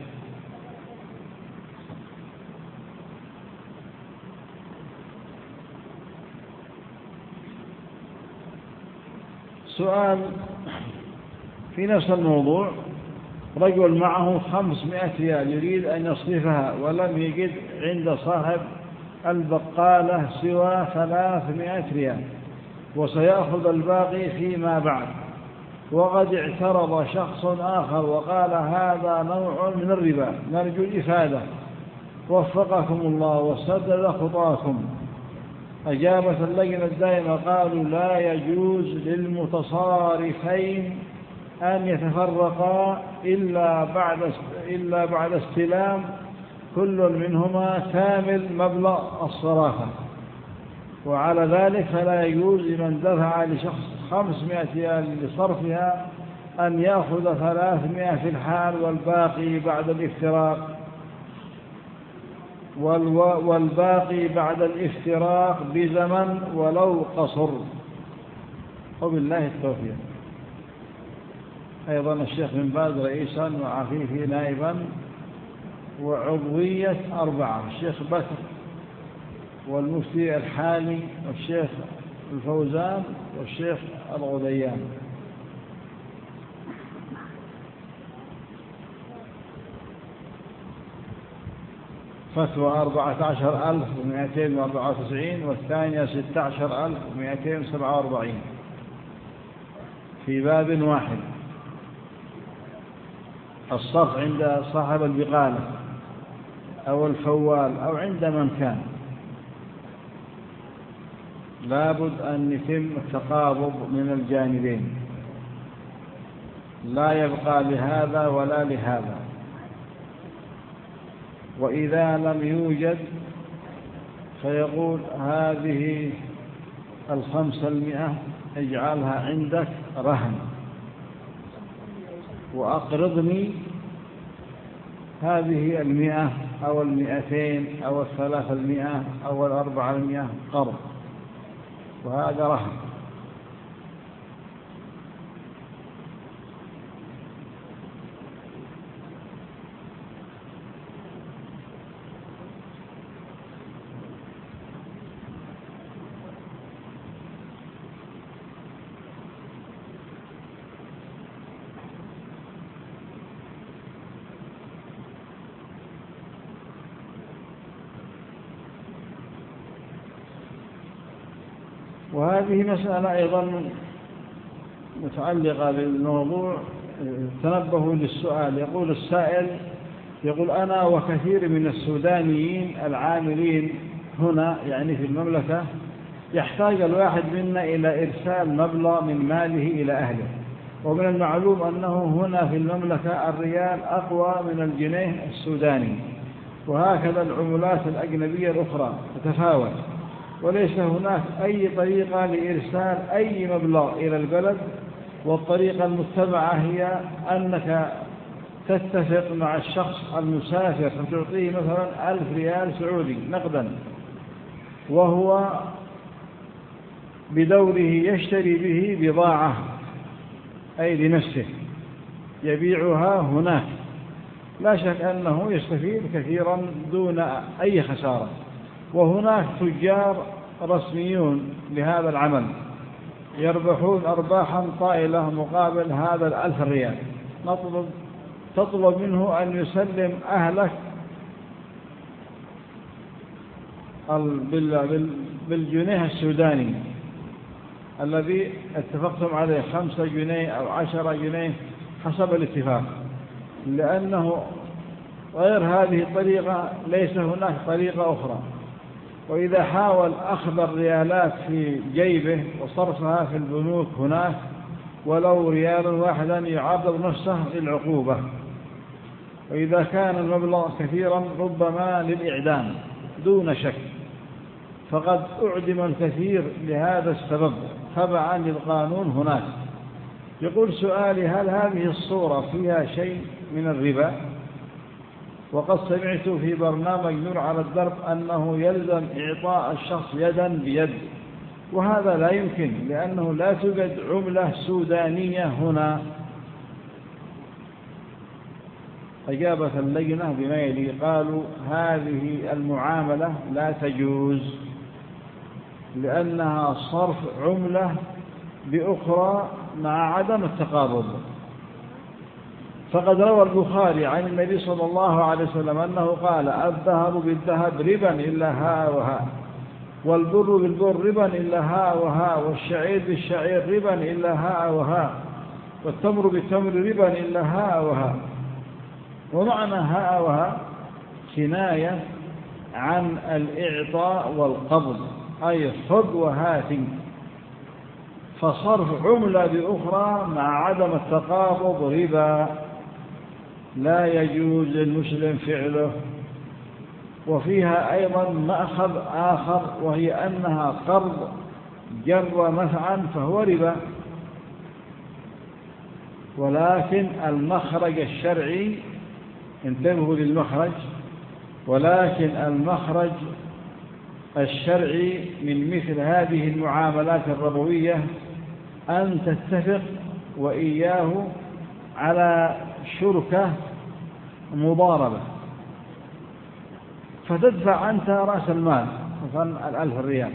سؤال في نفس الموضوع: رجل معه خمسمائة ريال يريد أن يصرفها ولم يجد عند صاحب البقالة سوى ثلاثمائة ريال وسيأخذ الباقي فيما بعد، وقد اعترض شخص آخر وقال هذا نوع من الربا، نرجو الإفادة وفقكم الله وسدد خطاكم. أجابت اللجنة الدائمة قالوا لا يجوز للمتصارفين أن يتفرقا إلا بعد إلا بعد استلام كل منهما كامل مبلغ الصرافة، وعلى ذلك فلا يجوز لمن دفع لشخص خمسمائة ريال لصرفها أن يأخذ ثلاثمائة في الحال والباقي بعد الافتراق والباقي بعد الافتراق بزمن ولو قصر. وبالله التوفيق. أيضا الشيخ بن باز رئيسا وعفيفي نائبا، وعضوية أربعة: الشيخ بكر والمفتي الحالي والشيخ الفوزان والشيخ الغذيان. فتوى أربعة عشر ألف ومئتين وأربعة وتسعين، والثانية ستة عشر ألف ومئتين وسبعة وأربعين في باب واحد. الصرف عند صاحب البقالة أو الفوال أو عند من كان لابد أن يتم التقابض من الجانبين، لا يبقى لهذا ولا لهذا. وإذا لم يوجد فيقول: هذه الخمسة المئة اجعلها عندك رهن، وأقرضني هذه المئة أو المئتين أو الثلاث المئة أو الأربع المئة قرض، وهذا رهن. وهذه مسألة أيضا متعلقة بالموضوع. تنبهوا للسؤال. يقول السائل: يقول: أنا وكثير من السودانيين العاملين هنا يعني في المملكة يحتاج الواحد منا إلى إرسال مبلغ من ماله إلى أهله، ومن المعلوم أنه هنا في المملكة الريال أقوى من الجنيه السوداني، وهكذا العملات الأجنبية الأخرى تتفاوت، وليس هناك أي طريقة لإرسال أي مبلغ إلى البلد. والطريقة المتبعة هي أنك تتفق مع الشخص المسافر فتعطيه مثلا ألف ريال سعودي نقدا، وهو بدوره يشتري به بضاعة أي لنفسه يبيعها هناك، لا شك أنه يستفيد كثيرا دون أي خسارة. وهناك تجار رسميون لهذا العمل يربحون أرباحا طائلة مقابل هذا الألف ريال. نطلب تطلب منه أن يسلم أهلك بالجنيه السوداني الذي اتفقتم عليه، خمسة جنيه أو عشرة جنيه حسب الاتفاق، لأنه غير هذه الطريقة ليس هناك طريقة أخرى. وإذا حاول أخذ الريالات في جيبه وصرفها في البنوك هناك ولو ريال واحدا يعرض نفسه للعقوبة، وإذا كان المبلغ كثيرا ربما للإعدام دون شك، فقد أعدم الكثير لهذا السبب تبعا للقانون هناك. يقول سؤالي: هل هذه الصورة فيها شيء من الربا؟ وقد سمعت في برنامج نور على الدرب أنه يلزم إعطاء الشخص يدا بيد، وهذا لا يمكن لأنه لا توجد عملة سودانية هنا. أجابة اللجنة بما يلي، قالوا: هذه المعاملة لا تجوز لأنها صرف عملة بأخرى مع عدم التقابض. فقد روى البخاري عن النبي صلى الله عليه وسلم أنه قال: الذهب بالذهب ربا إلا ها وها، والبر بالبر ربا إلا ها وها، والشعير بالشعير ربا إلا ها وها، والتمر بالتمر ربا إلا ها وها. ومعنى ها وها كناية عن الإعطاء والقبض، أي خذ وهات. فصرف عملة بأخرى مع عدم التقابض ربا لا يجوز للمسلم فعله. وفيها أيضا مأخذ آخر، وهي أنها قرض جر نفعا فهو ربا، ولكن المخرج الشرعي، انتبهوا للمخرج، ولكن المخرج الشرعي من مثل هذه المعاملات الربوية أن تتفق وإياه على شركة مضاربة، فتدفع أنت رأس المال مثلا الألف ريال،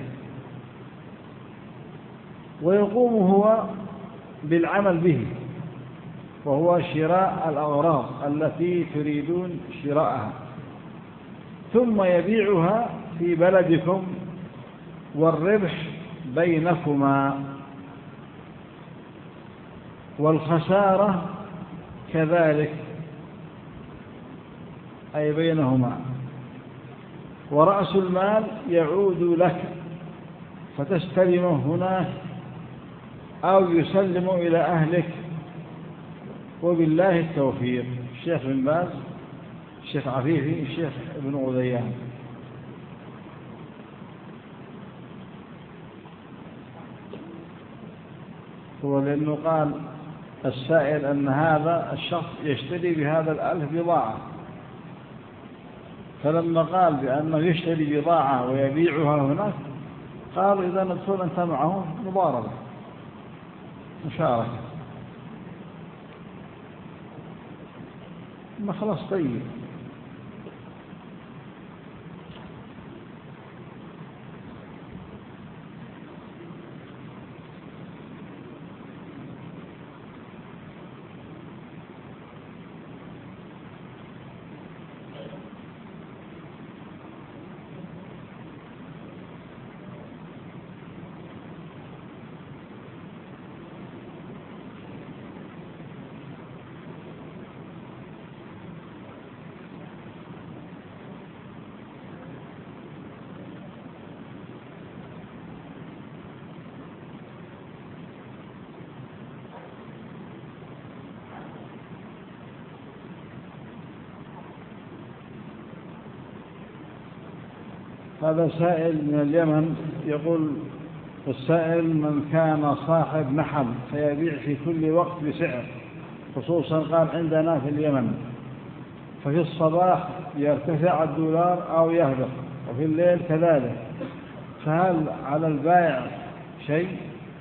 ويقوم هو بالعمل به، وهو شراء الأغراض التي تريدون شراءها، ثم يبيعها في بلدكم والربح بينكما، والخسارة كذلك أي بينهما، ورأس المال يعود لك فتستلمه هناك أو يسلم إلى أهلك، وبالله التوفيق. الشيخ بن باز، الشيخ عفيفي، الشيخ ابن غذيان. هو لأنه قال السائل أن هذا الشخص يشتري بهذا الألف بضاعة، فلما قال بأنه يشتري بضاعة ويبيعها هناك قال إذا ندخل أنت معه مضاربة مشاركة. ما خلاص طيب. هذا سائل من اليمن يقول: السائل من كان صاحب نحل فيبيع في كل وقت بسعر، خصوصا قال عندنا في اليمن، ففي الصباح يرتفع الدولار أو يهبط، وفي الليل كذلك، فهل على البائع شيء؟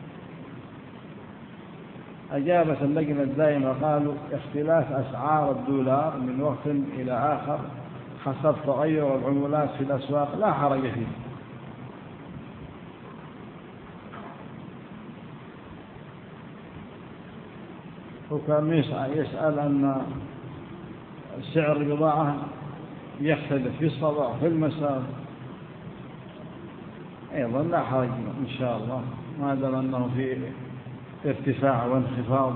أجابت اللجنة الدائمة قالوا: اختلاف أسعار الدولار من وقت إلى آخر حسب تغير العملات في الأسواق لا حرج فيه. وكان يسأل أن سعر البضاعة يختلف في الصباح في المساء، أيضا لا حرج إن شاء الله ما دام أنه في ارتفاع وانخفاض.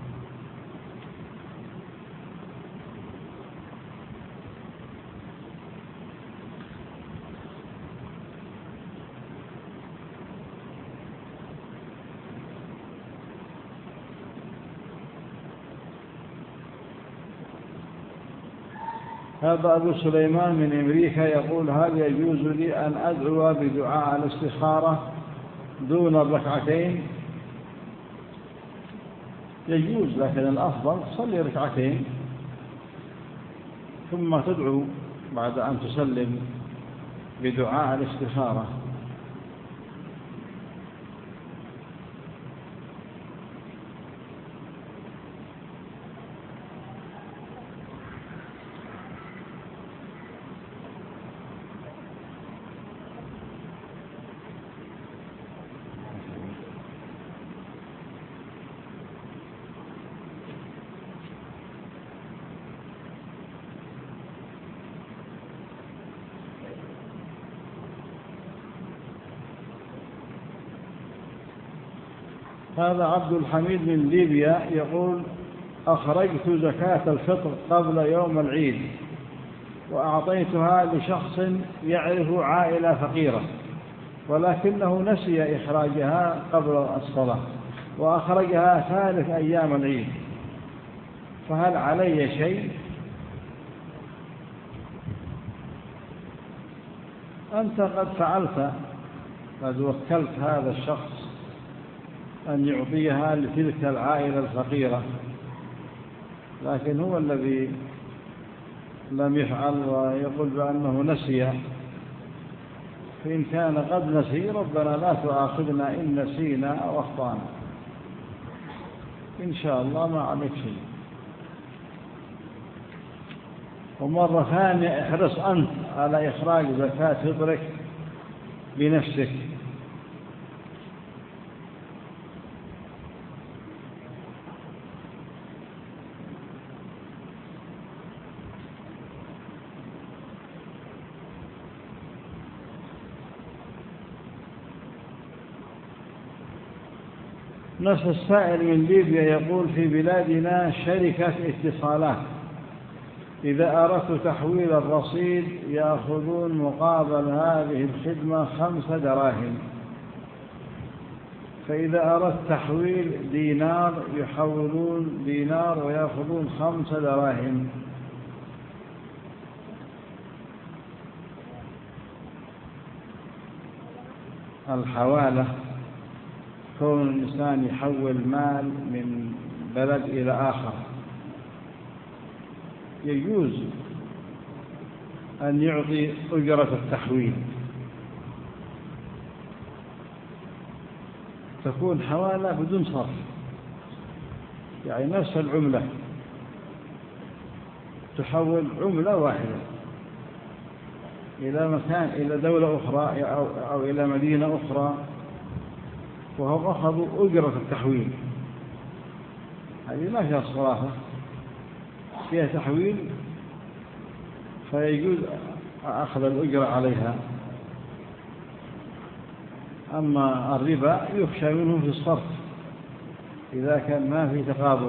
هذا أبو سليمان من أمريكا يقول: هل يجوز لي أن أدعو بدعاء الاستخارة دون الركعتين؟ يجوز، لكن الأفضل صلي ركعتين ثم تدعو بعد أن تسلم بدعاء الاستخارة. هذا عبد الحميد من ليبيا يقول: أخرجت زكاة الفطر قبل يوم العيد وأعطيتها لشخص يعرف عائلة فقيرة، ولكنه نسي إخراجها قبل الصلاة وأخرجها ثالث أيام العيد، فهل علي شيء؟ أنت قد فعلت، قد وكلت هذا الشخص أن يعطيها لتلك العائلة الفقيرة، لكن هو الذي لم يفعل ويقول بأنه نسي. فإن كان قد نسي ربنا لا تؤاخذنا إن نسينا أو أخطأنا، إن شاء الله ما عليك شيء. ومرة ثانية احرص أنت على إخراج زكاة فطرك بنفسك. نفس السائل من ليبيا يقول: في بلادنا شركة اتصالات إذا أردت تحويل الرصيد يأخذون مقابل هذه الخدمة خمس دراهم، فإذا أردت تحويل دينار يحولون دينار ويأخذون خمس دراهم. الحوالة كون الإنسان يحول مال من بلد إلى آخر، يجوز أن يعطي أجرة التحويل، تكون حوالة بدون صرف، يعني نفس العملة تحول عملة واحدة إلى مكان، إلى دولة أخرى أو, أو إلى مدينة أخرى، وهم أخذوا أجرة التحويل. هذه ما فيها صرافة، فيها تحويل، فيجوز أخذ الأجرة عليها. أما الربا يخشى منه في الصرف إذا كان ما في تقابل.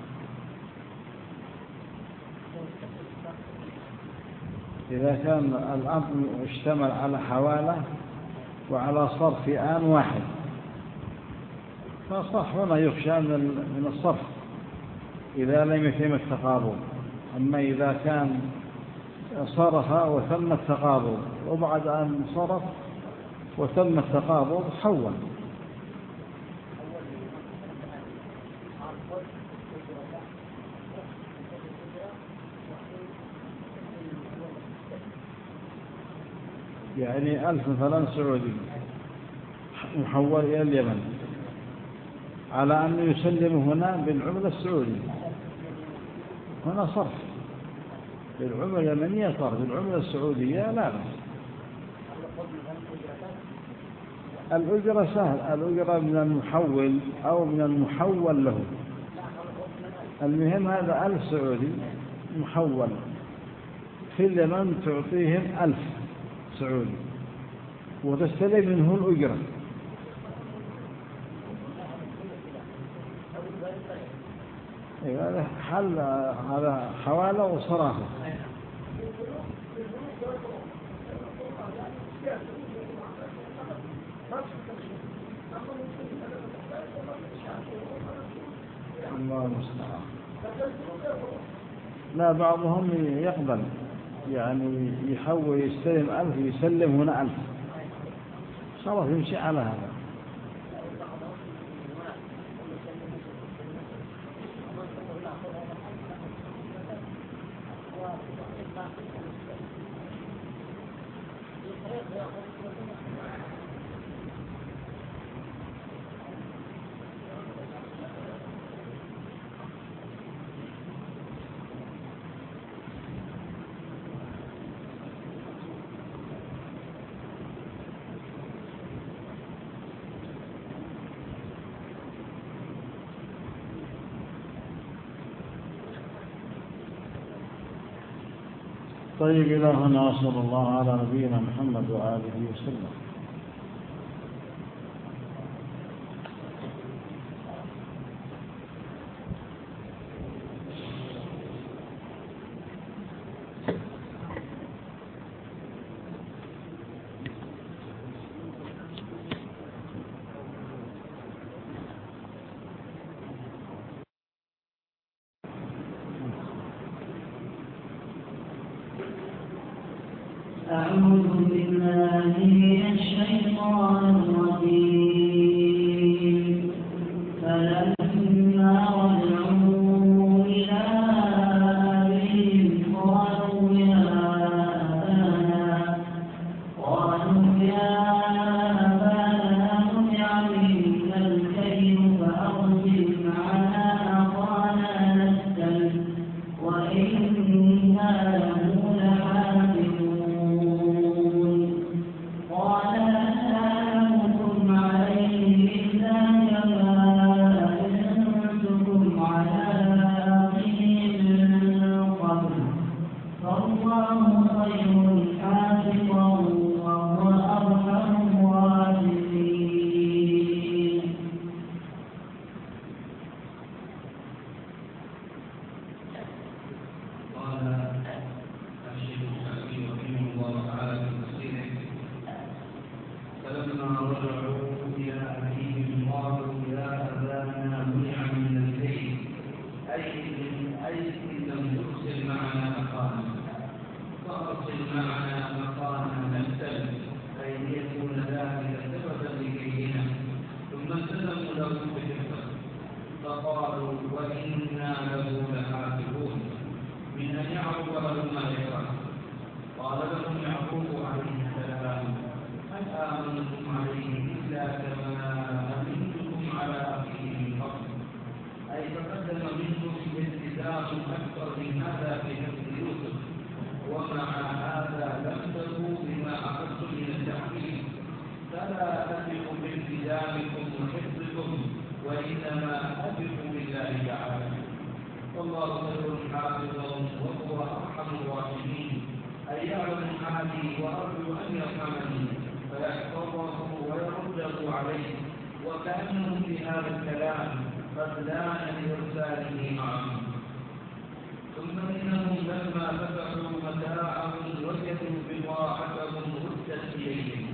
إذا كان الأمر اشتمل على حوالة وعلى صرف في آن واحد فصح، هنا يخشى من الصرف إذا لم يتم التقابل. أما إذا كان صرف وتم التقابل وبعد أن صرف وتم التقابل حول. يعني ألف مثلا سعودي محول إلى اليمن على أنه يسلم هنا بالعملة السعودية، هنا صرف بالعملة اليمنية، صرف بالعملة السعودية لا بأس. الأجرة سهل، الأجرة من المحول أو من المحول له. المهم هذا ألف سعودي محول، في اليمن تعطيهم ألف سعودي وتستلم منه الأجرة. هذا حل، هذا حوالة وصرافة. الله المستعان. لا، بعضهم يقبل، يعني يحول يستلم ألف يسلم هنا ألف، خلاص يمشي على هذا. طيب، إلى هنا وصلى الله على نبينا محمد وآله وسلم. أعوذ بالله من الشيطان الرجيم. فلما رجعوا إلى أبيهم قالوا يا أبانا قالوا يا أبانا منع منا الكيل فأرسل معنا أخانا نسأل وإنا له فقالوا وإنا له لحافظون من أن يعرض لهم ما يكره. قال لهم يعقوب عليه السلام هل آمنتم عليه إلا كما أمنتكم على أخيه من قبل؟ أي تقدم منكم التزام أكثر من هذا في نفس يوسف، ومع هذا لم تكونوا بما أخذتم من التحكيم، فلا أثق بالتزامكم وحفظكم، وإنما أثق بالله تعالى. والله خير حافظا وهو أرحم الراحمين، أي يعلم حالي وأرجو أن يرحمني فيحفظه ويرده عليه. وكأنه في هذا الكلام قد لان لإرساله معهم. ثم إنهم لما فتحوا متاعهم وجدوا بضاعتهم ردت إليهم.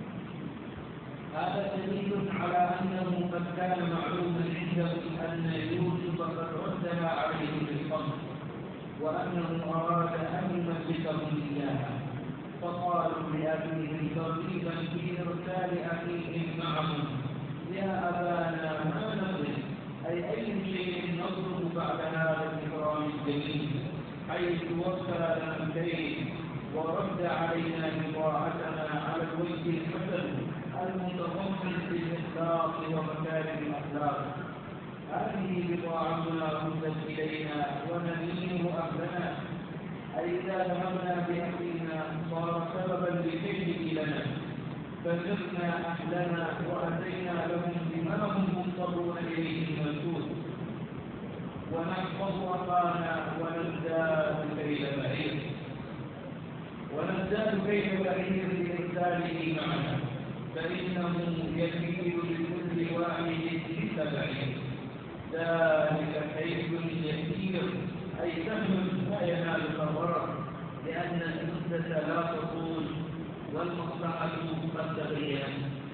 هذا دليل على أنه قد كان معلوما عندهم أن يوسف قد ردها عليهم بالفضل، وأنه أراد أن يمسكهم إياها، فقالوا لأبيهم ترغيبا في إرسال أخيهم معهم يا أبانا ما نطلب، أي أي شيء نطلب بعد هذا الإكرام الجميل، حيث وفى لنا الكيل ورد علينا بضاعتنا على الوجه الحسن المتضمن في الإخلاق ومكارم الأخلاق. هذه بضاعتنا ردت إلينا ونمير أهلنا، أي إذا ذهبنا بأهلنا صار سببا لكيده لنا، فزرنا أهلنا وأتينا لهم بما هم مضطرون إليه المنسوب، ونحفظ أخانا ونزداد كيل بعير ونزداد كيل بعير لإرساله معنا، فإنه يكيل لكل واحد مثل بعير، ذلك كيل يسير أي سهل لا ينال الضرر، لأن المدة لا تطول والمصلحة قد تغير.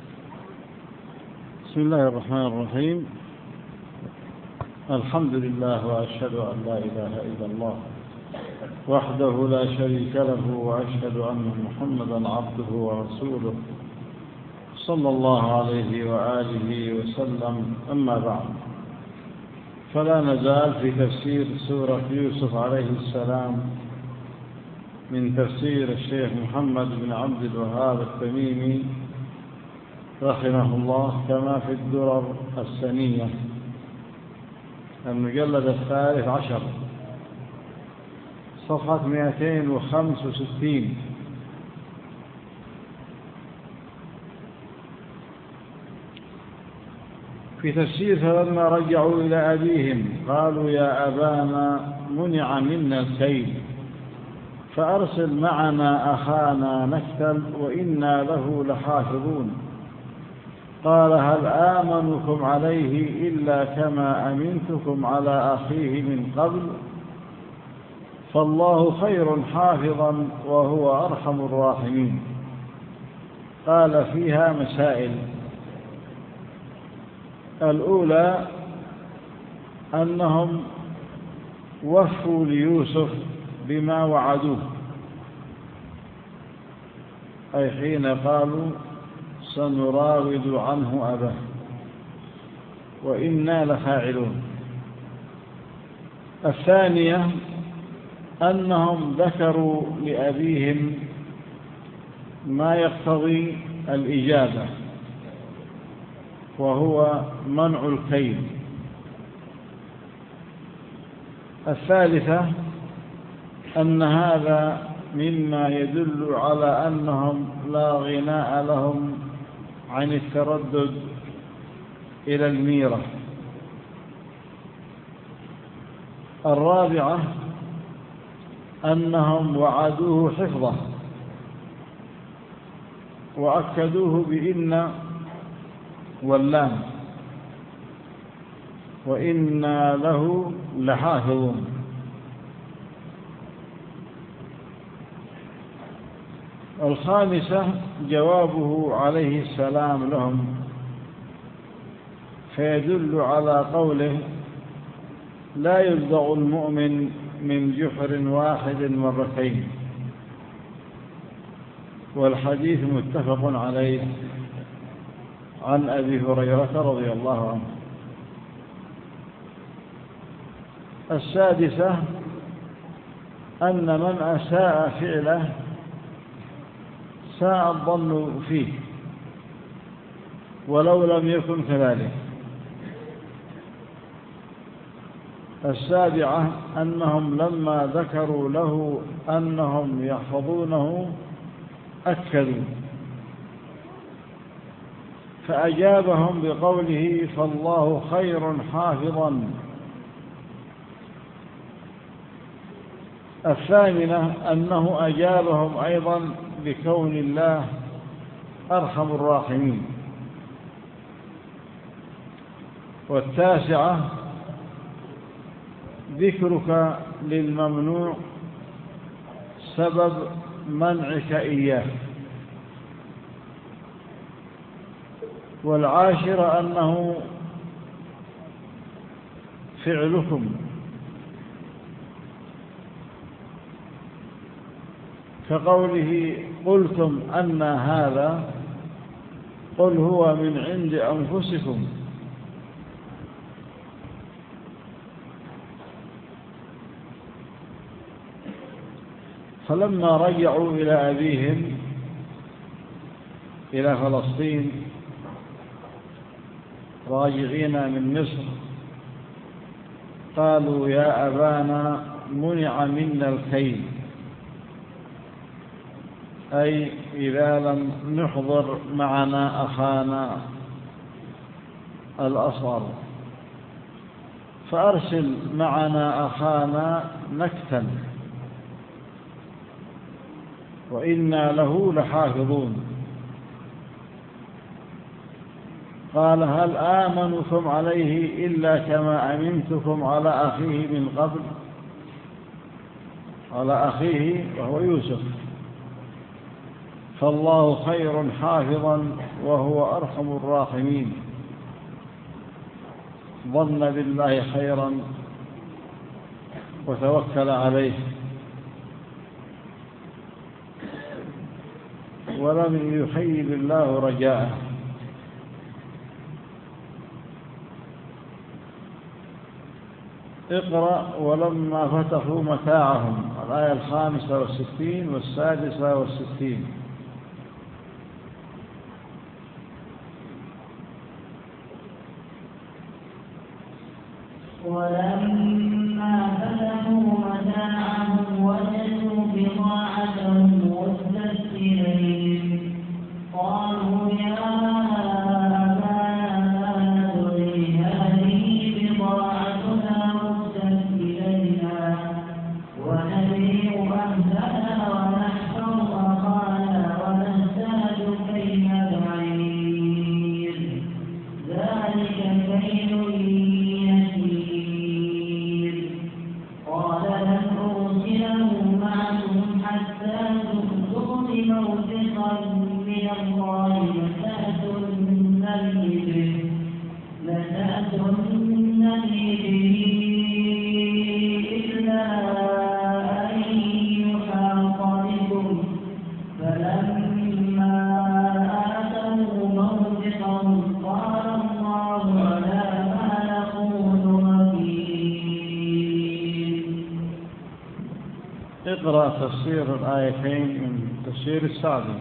بسم الله الرحمن الرحيم. الحمد لله وأشهد أن لا إله إلا الله وحده لا شريك له، وأشهد أن محمدا عبده ورسوله صلى الله عليه وآله وسلم. أما بعد، فلا نزال في تفسير سورة يوسف عليه السلام من تفسير الشيخ محمد بن عبد الوهاب التميمي رحمه الله، كما في الدرر السنية المجلد الثالث عشر صفحة مئتين وخمس وستين. في تفسير فلما رجعوا إلى أبيهم قالوا يا أبانا منع منا الكيل فأرسل معنا أخانا نكتل وإنا له لحافظون. قال هل آمنكم عليه إلا كما أمنتكم على أخيه من قبل، فالله خير حافظا وهو أرحم الراحمين. قال فيها مسائل. الأولى أنهم وفوا ليوسف بما وعدوه، أي حين قالوا سنراود عنه أباه وإنا لفاعلون. الثانية أنهم ذكروا لأبيهم ما يقتضي الإجابة، وهو منع الكيل. الثالثة أن هذا مما يدل على أنهم لا غناء لهم عن التردد إلى الميرة. الرابعة أنهم وعدوه حفظه وأكدوه بإن واللام وإنا له لحافظون. الخامسة جوابه عليه السلام لهم، فيدل على قوله لا يلدغ المؤمن من جحر واحد مرتين، والحديث متفق عليه عن أبي هريرة رضي الله عنه. السادسة أن من أساء فعله ساء الظن فيه ولو لم يكن كذلك. السابعة أنهم لما ذكروا له أنهم يحفظونه أكدوا، فأجابهم بقوله فالله خير حافظا. الثامنة أنه أجابهم أيضا بكون الله أرحم الراحمين. والتاسعة ذكرك للممنوع سبب منعك إياه. والعاشرة أنه فعلكم، كقوله قلتم أن هذا قل هو من عند أنفسكم. فلما رجعوا إلى أبيهم إلى فلسطين راجعين من مصر قالوا يا أبانا منع منا الكيل، أي إذا لم نحضر معنا أخانا الأصغر فأرسل معنا أخانا نكتا وإنا له لحافظون. قال هل آمنكم عليه إلا كما أمنتكم على أخيه من قبل، على أخيه وهو يوسف، فالله خير حافظا وهو أرحم الراحمين. ظن بالله خيرا وتوكل عليه ولم يخيب الله رجاءه. اقرأ ولما فتحوا متاعهم، الآية الخامسة والستين والسادسة والستين. ولما فتحوا متاعهم وجدوا بضاعتهم مزجت إليهم قالوا يا أبانا ادري هذه بضاعتنا مزجت إلينا ونبيع أهلنا ونحفظ أخانا ونزداد كيل بعير ذلك كيل اقرأ تفسير الآيتين من تفسير السعدي.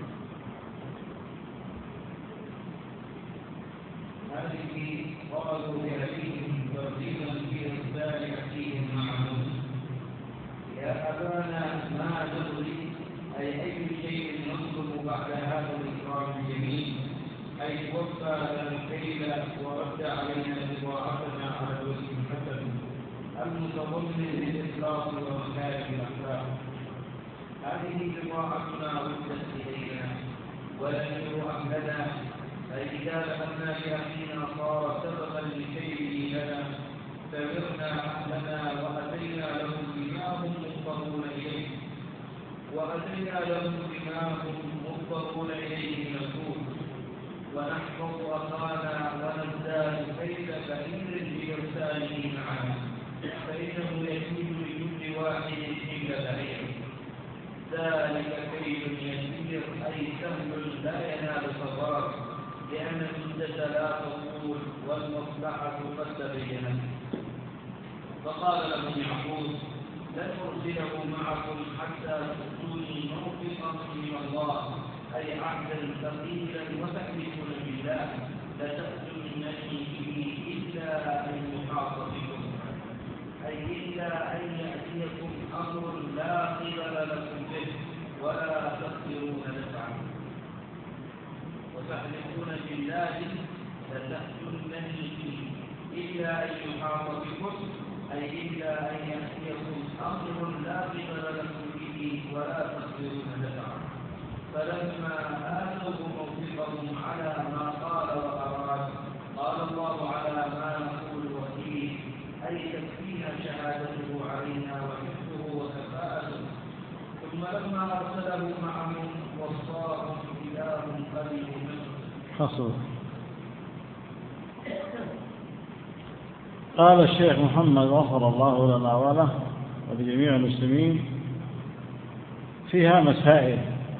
هذه قالوا لأبيهم ترغيبا في إرسال أخيهم معهم يا أبانا ما ندري أي أي شيء نطلب بعد هذا الإكرام الجميل، أي وفى لنا الكيل ورد علينا بضاعتنا على الوجه الحسن المتضمن للإخلاص ومكارم الأخلاق. هذه بضاعتنا ردت إلينا ونمير أهلنا، أي إذا ذهبنا بأخينا صار سببا لشيء لنا سمرنا أهلنا وأتينا لهم بما هم مضطرون إليه وأتينا لهم بما هم مضطرون إليه نسوق ونحفظ أخانا ونزداد كيل بعير بإرساله معنا فإنه يكون لكل واحد كيل بعير ذلك كيل يسير أي سهل لا ينال صغار لأن المدة لا تطول والمصلحة قد تبينت. فقال له يعقوب لن أرسله معكم حتى تؤتوني موثقا من الله أي عهدا ثقيلا وتحلفون بالله لتأتونني به إلا أن يحاط بكم أي إلا أن يأتيكم أمر لا قبل لكم به ولا تقدرون دفعه وتحلفون بالله لتأتونني به إلا أن يحاط بكم أي إلا أن يأتيكم أمر لا قبل لكم به ولا تقدرون دفعه فلما آتوه موثقهم على ما قال وأراد قال الله على ما نقول وكيل أي تكفينا شهادته علينا وحفظه وكفاءته ثم لما أرسله معهم وصاهم إله قليل حصل. قال الشيخ محمد غفر الله لنا وله ولجميع المسلمين فيها مسائل.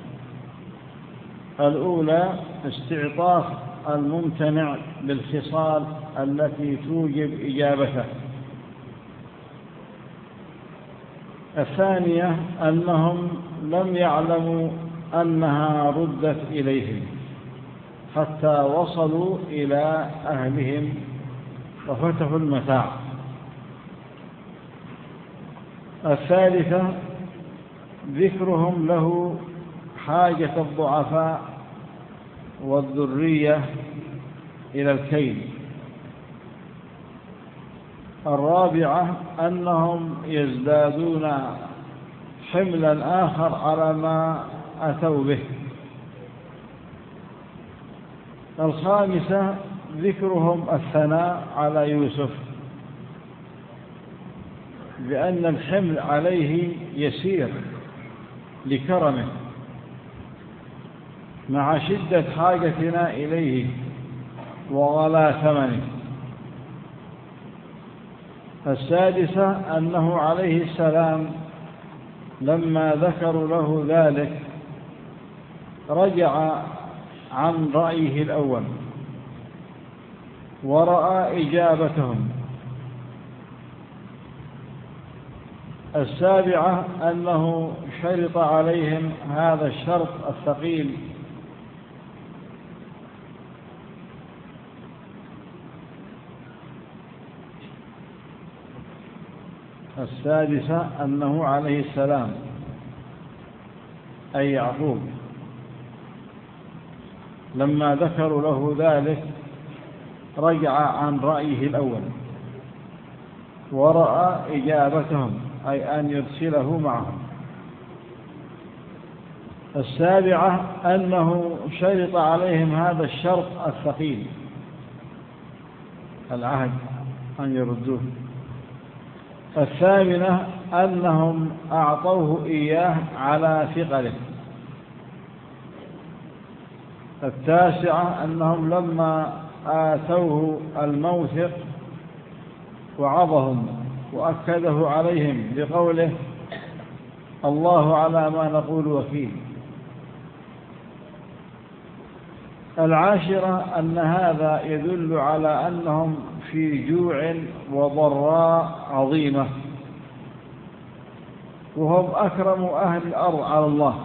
الأولى استعطاف الممتنع بالخصال التي توجب إجابته. الثانية أنهم لم يعلموا أنها ردت إليهم حتى وصلوا إلى أهلهم وفتحوا المتاع. الثالثة ذكرهم له حاجة الضعفاء والذرية إلى الكيل. الرابعة أنهم يزدادون حملا آخر على ما أتوا به. الخامسة ذكرهم الثناء على يوسف بأن الحمل عليه يسير لكرمه مع شدة حاجتنا إليه وغلا ثمنه. السادسة أنه عليه السلام لما ذكروا له ذلك رجع عن رأيه الأول ورأى إجابتهم. السابعة أنه شرط عليهم هذا الشرط الثقيل السادسة أنه عليه السلام أي يعقوب لما ذكروا له ذلك رجع عن رأيه الأول ورأى إجابتهم أي أن يرسله معهم. السابعة أنه شرط عليهم هذا الشرط الثقيل العهد أن يردوه. الثامنة أنهم أعطوه إياه على ثقله. التاسعة أنهم لما آتوه الموثق وعظهم وأكده عليهم بقوله الله على ما نقول وكيل. العاشرة أن هذا يدل على أنهم في جوع وضراء عظيمة وهم أكرم أهل الأرض على الله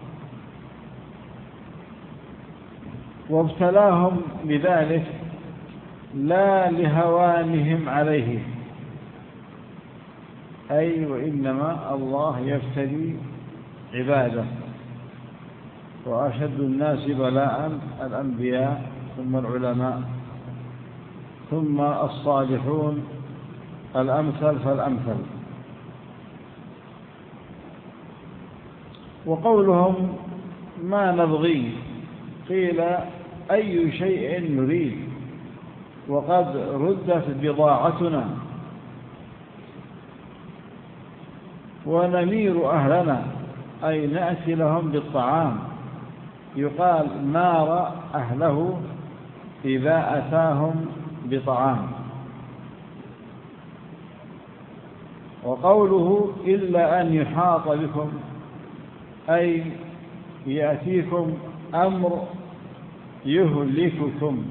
وابتلاهم بذلك لا لهوانهم عليه أي وإنما الله يبتلي عباده وأشد الناس بلاء الأنبياء ثم العلماء ثم الصالحون الأمثل فالأمثل. وقولهم ما نبغي قيل أي شيء نريد وقد ردت بضاعتنا ونمير أهلنا أي نأتي لهم بالطعام. يقال نار أهله إذا أتاهم بطعام. وقوله إلا أن يحاط بكم أي يأتيكم أمر يهلككم.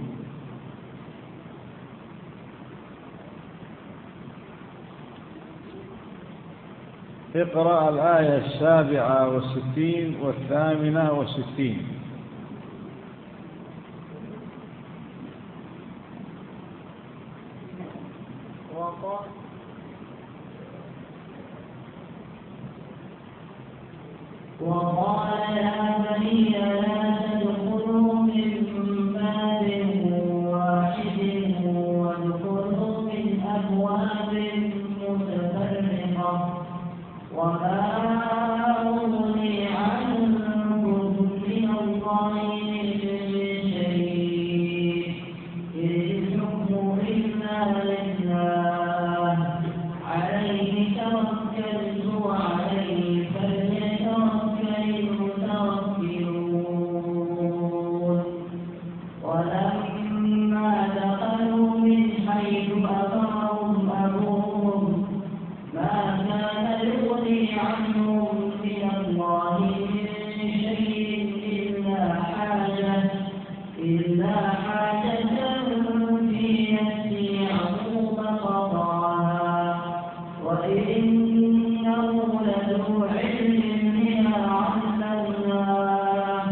اقرأ الآية السابعة والستين والثامنة والستين. وقال يا بني لا تدخلوا من باب واحد وادخلوا من أبواب متفرقة وما أغني عنكم من الله من شيء إن الحكم إلا لله عليه توكلت وعليه فليتوكل المتوكلون. ولما دخلوا من حيث أمرهم أبوهم ما كان يغني عنهم من الله من شيء إلا حاجة إلا حاجة في نفس يعقوب قضاها وإنه لذو علم لما علمناه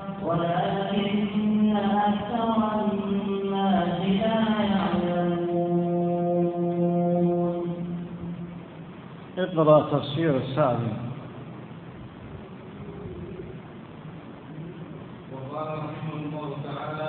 ولكن أكثر الناس لا يعلمون. اقرأ تفسير السعدي. وقال رحمه الله تعالى: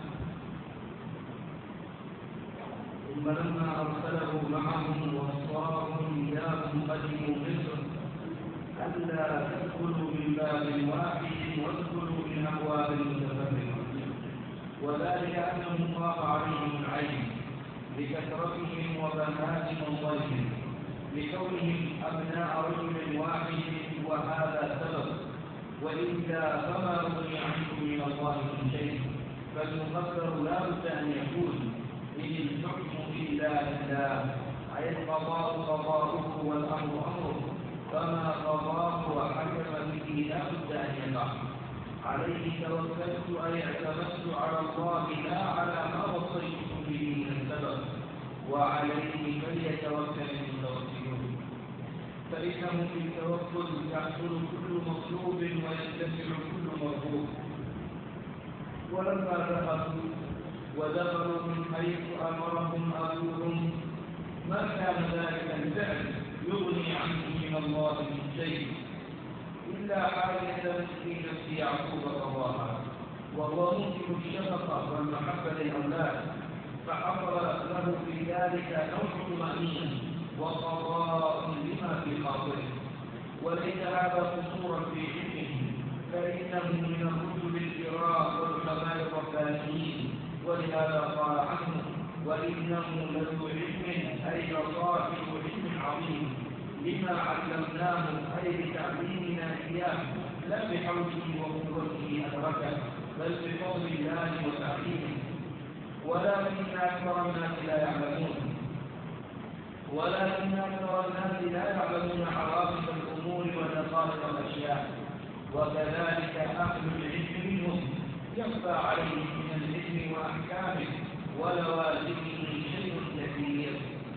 ثم لما أرسله معهم وصاهم إياهم قدموا مصر ألا تدخلوا من باب واحد وادخلوا من أبواب متفرقة، وذلك أنه طاق عليهم العين لكثرتهم وبنات وضيفهم لكونهم أبناء رجل واحد، وهذا سبب. وإلا فما أغني عنكم من الله من شيء، فالمقدر لا بد أن يكون إن الحكم إلا لله، أي القضاء قضاؤه والأمر أمره، فما قضاه وحكم به لا بد أن يقع. عليه توكلت أي اعتمدت على الله لا على ما وصيتكم به من السبب، وعليه فليتوكل المتوكلون. فإنه في التوكل يحصل كل مطلوب وينتفع كل مرغوب. ولما دخلوا ودخلوا من حيث أمرهم أبوهم ما كان ذلك الفعل يغني عنهم من الله من شيء إلا حاجة في نفس يعقوب قضاها، وهو ممكن الشفقة والمحبة للأولاد، فحصل له في ذلك نوع طمأنينة وقضاء لما في خاطره. وليس هذا قصورا في علمه، فإنه من الرسل الكرام والحماة الربانيين، ولهذا قال عنه: وإنه لذو علم أي صاحب علم عظيم لما علمناه أي بتعليمنا إياه، لا بحوله وقوته أدركه بل بفضل الله وتعليمه. ولكن أكثر الناس لا يعلمون ولكن أكثر الناس لا يعلمون عواقب الأمور ودقائق الأشياء، وكذلك أهل العلم منهم يخفى عليهم من العلم وأحكامه ولوازمه شيء كثير.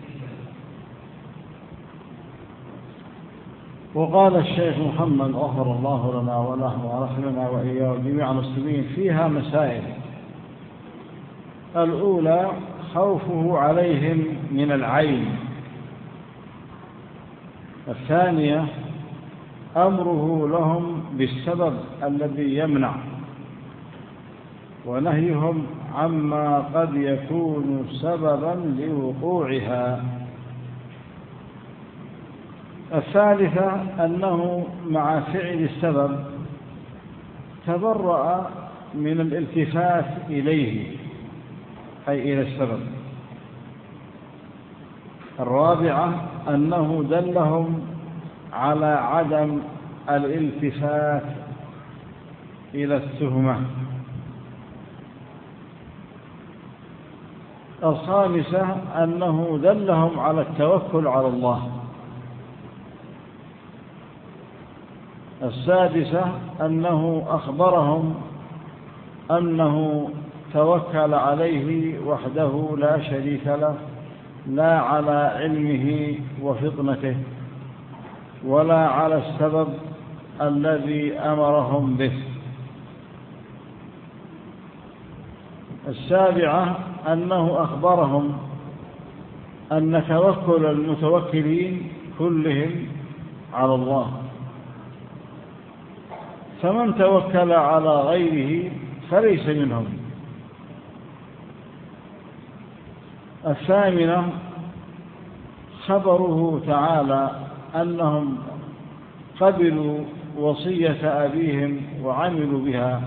وقال الشيخ محمد غفر الله لنا وله ورحمنا وإياه وجميع المسلمين فيها مسائل. الأولى خوفه عليهم من العين. الثانية أمره لهم بالسبب الذي يمنع، ونهيهم عما قد يكون سببا لوقوعها. الثالثة أنه مع فعل السبب تبرأ من الالتفات إليه أي إلى السبب. الرابعة أنه دلهم على عدم الالتفات إلى التهمة. الخامسة أنه دلهم على التوكل على الله. السادسة أنه أخبرهم أنه توكل عليه وحده لا شريك له لا على علمه وفطنته، ولا على السبب الذي أمرهم به. السابعة أنه أخبرهم أن توكل المتوكلين كلهم على الله، فمن توكل على غيره فليس منهم. الثامنة خبره تعالى أنهم قبلوا وصية أبيهم وعملوا بها،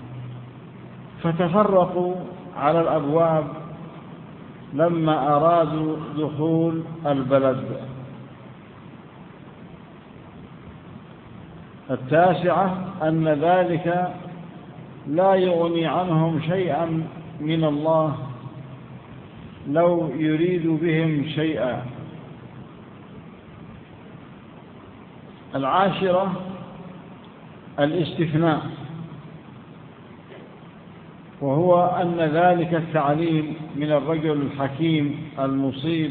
فتفرقوا على الأبواب لما أرادوا دخول البلد. التاسعة أن ذلك لا يغني عنهم شيئا من الله لو يريد بهم شيئا. العاشرة الاستثناء، وهو أن ذلك التعليم من الرجل الحكيم المصيب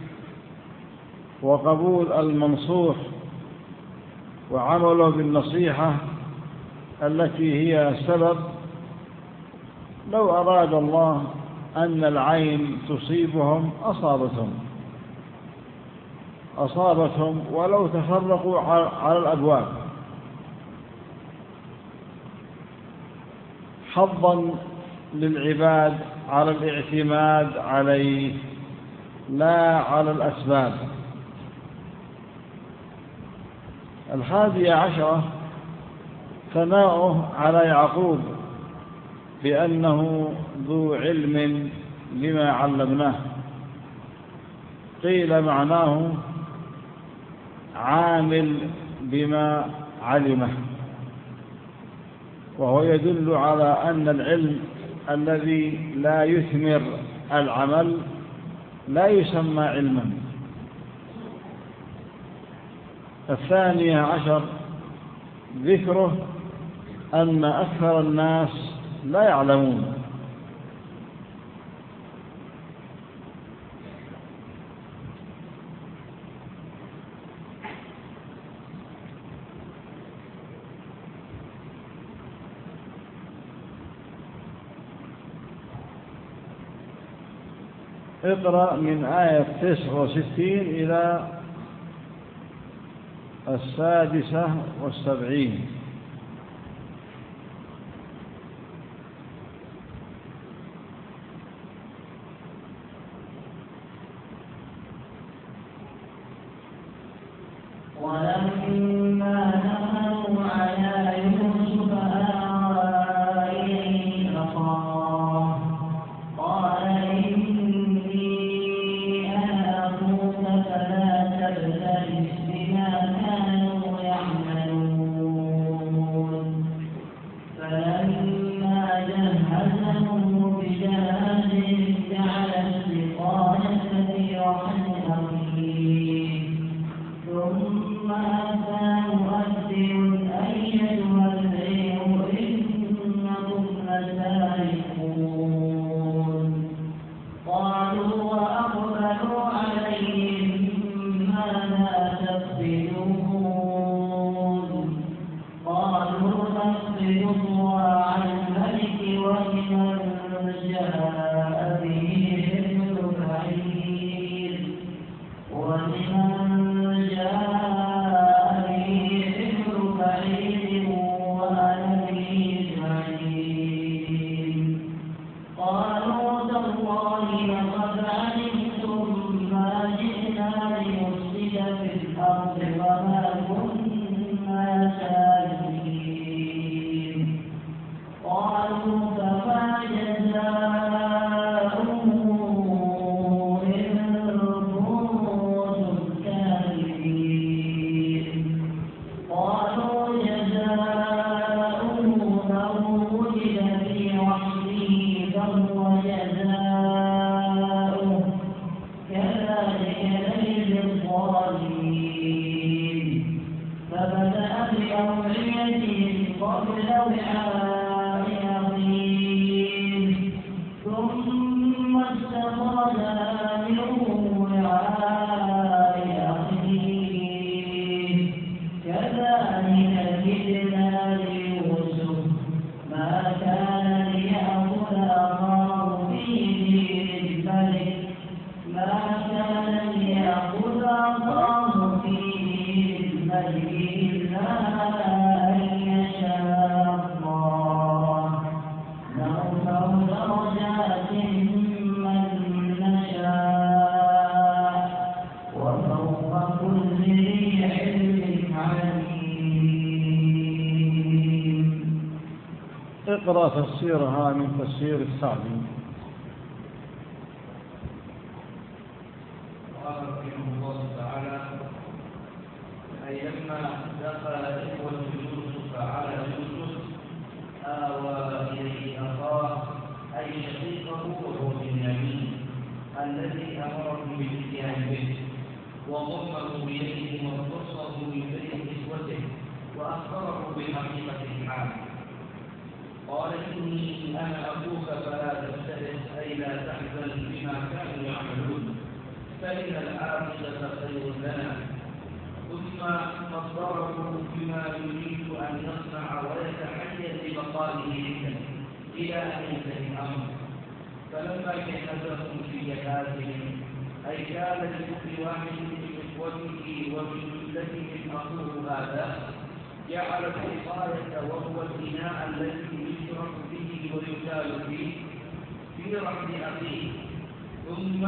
وقبول المنصوح وعمله بالنصيحة التي هي سبب، لو أراد الله أن العين تصيبهم أصابتهم أصابتهم ولو تفرقوا على الأبواب، حظا للعباد على الاعتماد عليه لا على الأسباب. الحادية عشرة ثناؤه على يعقوب بأنه ذو علم لما علمناه، قيل معناه عامل بما علمه، وهو يدل على أن العلم الذي لا يثمر العمل لا يسمى علما. الثانية عشر ذكره أن أكثر الناس لا يعلمون. اقرأ من آية تسعة وستين إلى السادسة والسبعين. ولما دخلوا على يوسف آوى إليه أخاه قال إني أنا أخوك فلا تبتئس بما كانوا يعملون. فلما جهزهم بجهازهم جعل السقاية في رحل أخيه ثم أتى اقرأ تفسيرها من تفسير السعدي. قال رحمه الله تعالى: أي لما دخل إخوة يوسف على يوسف آوى إليه أخاه أي شقيقه وهو بنيامين الذي أمرهم بالاتيان به، وضمه إليه واختصه من بين إخوته وأخبره بحقيقة الحال. قال: إني أنا أخوك فلا تبتئس أي لا تحزن بما كانوا يعملون، فإن العاقبة خير لنا. ثم خبره بما يريد أن يصنع ويتحيز لمقاله عنده إلى أن ينتهي الأمر. فلما جهزهم في جهازهم أي كان لكل واحد من إخوته ومن جلتهم أخوه هذا، جعل الوقاية وهو الإناء الذي يشرب به ويكال فيه في رحم أخيه، ثم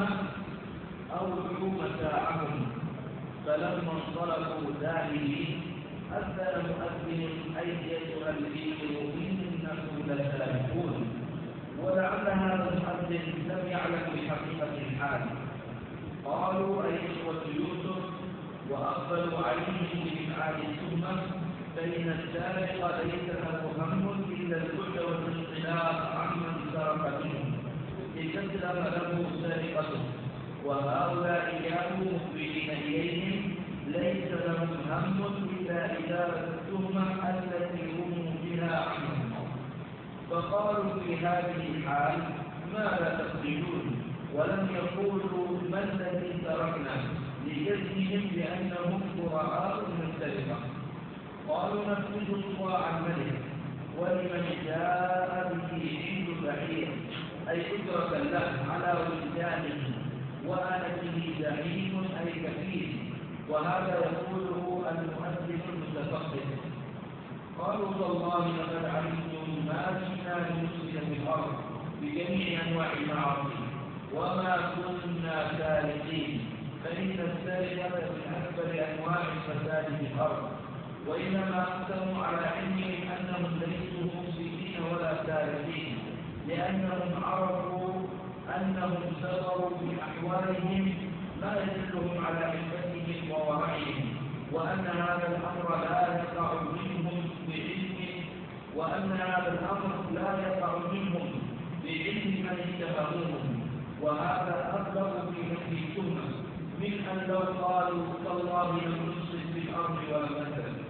أوعوا متاعهم. فلما انصرفوا ذاهبين أذن مؤذن: أيتها البير إنكم لسارقون. ولعل هذا المؤذن لم يعلم بحقيقة الحال. قالوا: أي إخوة يوسف، وأقبلوا عليهم بإفعال التهمة، فإن السارق ليس له هم إلا البعد والانقلاق عمن سرق منهم لتسلم له سرقته، وهؤلاء كانوا مقبلين إليهم ليس لهم هم إلا إزالة التهمة التي هم بها عنهم. فقالوا في هذه الحال: ماذا تخرجون؟ ولم يقولوا ما الذي تركنا، لجزمهم بأنهم براء من السرقة. قالوا: نفذ طواع الملك، ولمن جاء به عند بعير أي أجرة له على ولدانه، وأنا به زعيم أي كفيل. وهذا يقوله المؤذن المتفقد. قالوا: والله لقد علمتم ما جئنا لنفسد في الأرض بجميع أنواع المعاصي، وما كنا سارقين، فإن السرقة من أكبر أنواع الفساد في الأرض. وإنما أقسموا على علمهم أنهم ليسوا مفسدين ولا سارقين، لأنهم عرفوا أنهم سبروا بأحوالهم ما يدلهم على عفتهم وورعهم، وأن هذا الأمر لا يقع منهم بعلم وأن هذا الأمر لا يقع منهم بعلم من اتهموهم. وهذا أبلغ في نفي التهمة من أن لو قالوا: تالله لم نفسد في الأرض ولا نسلم.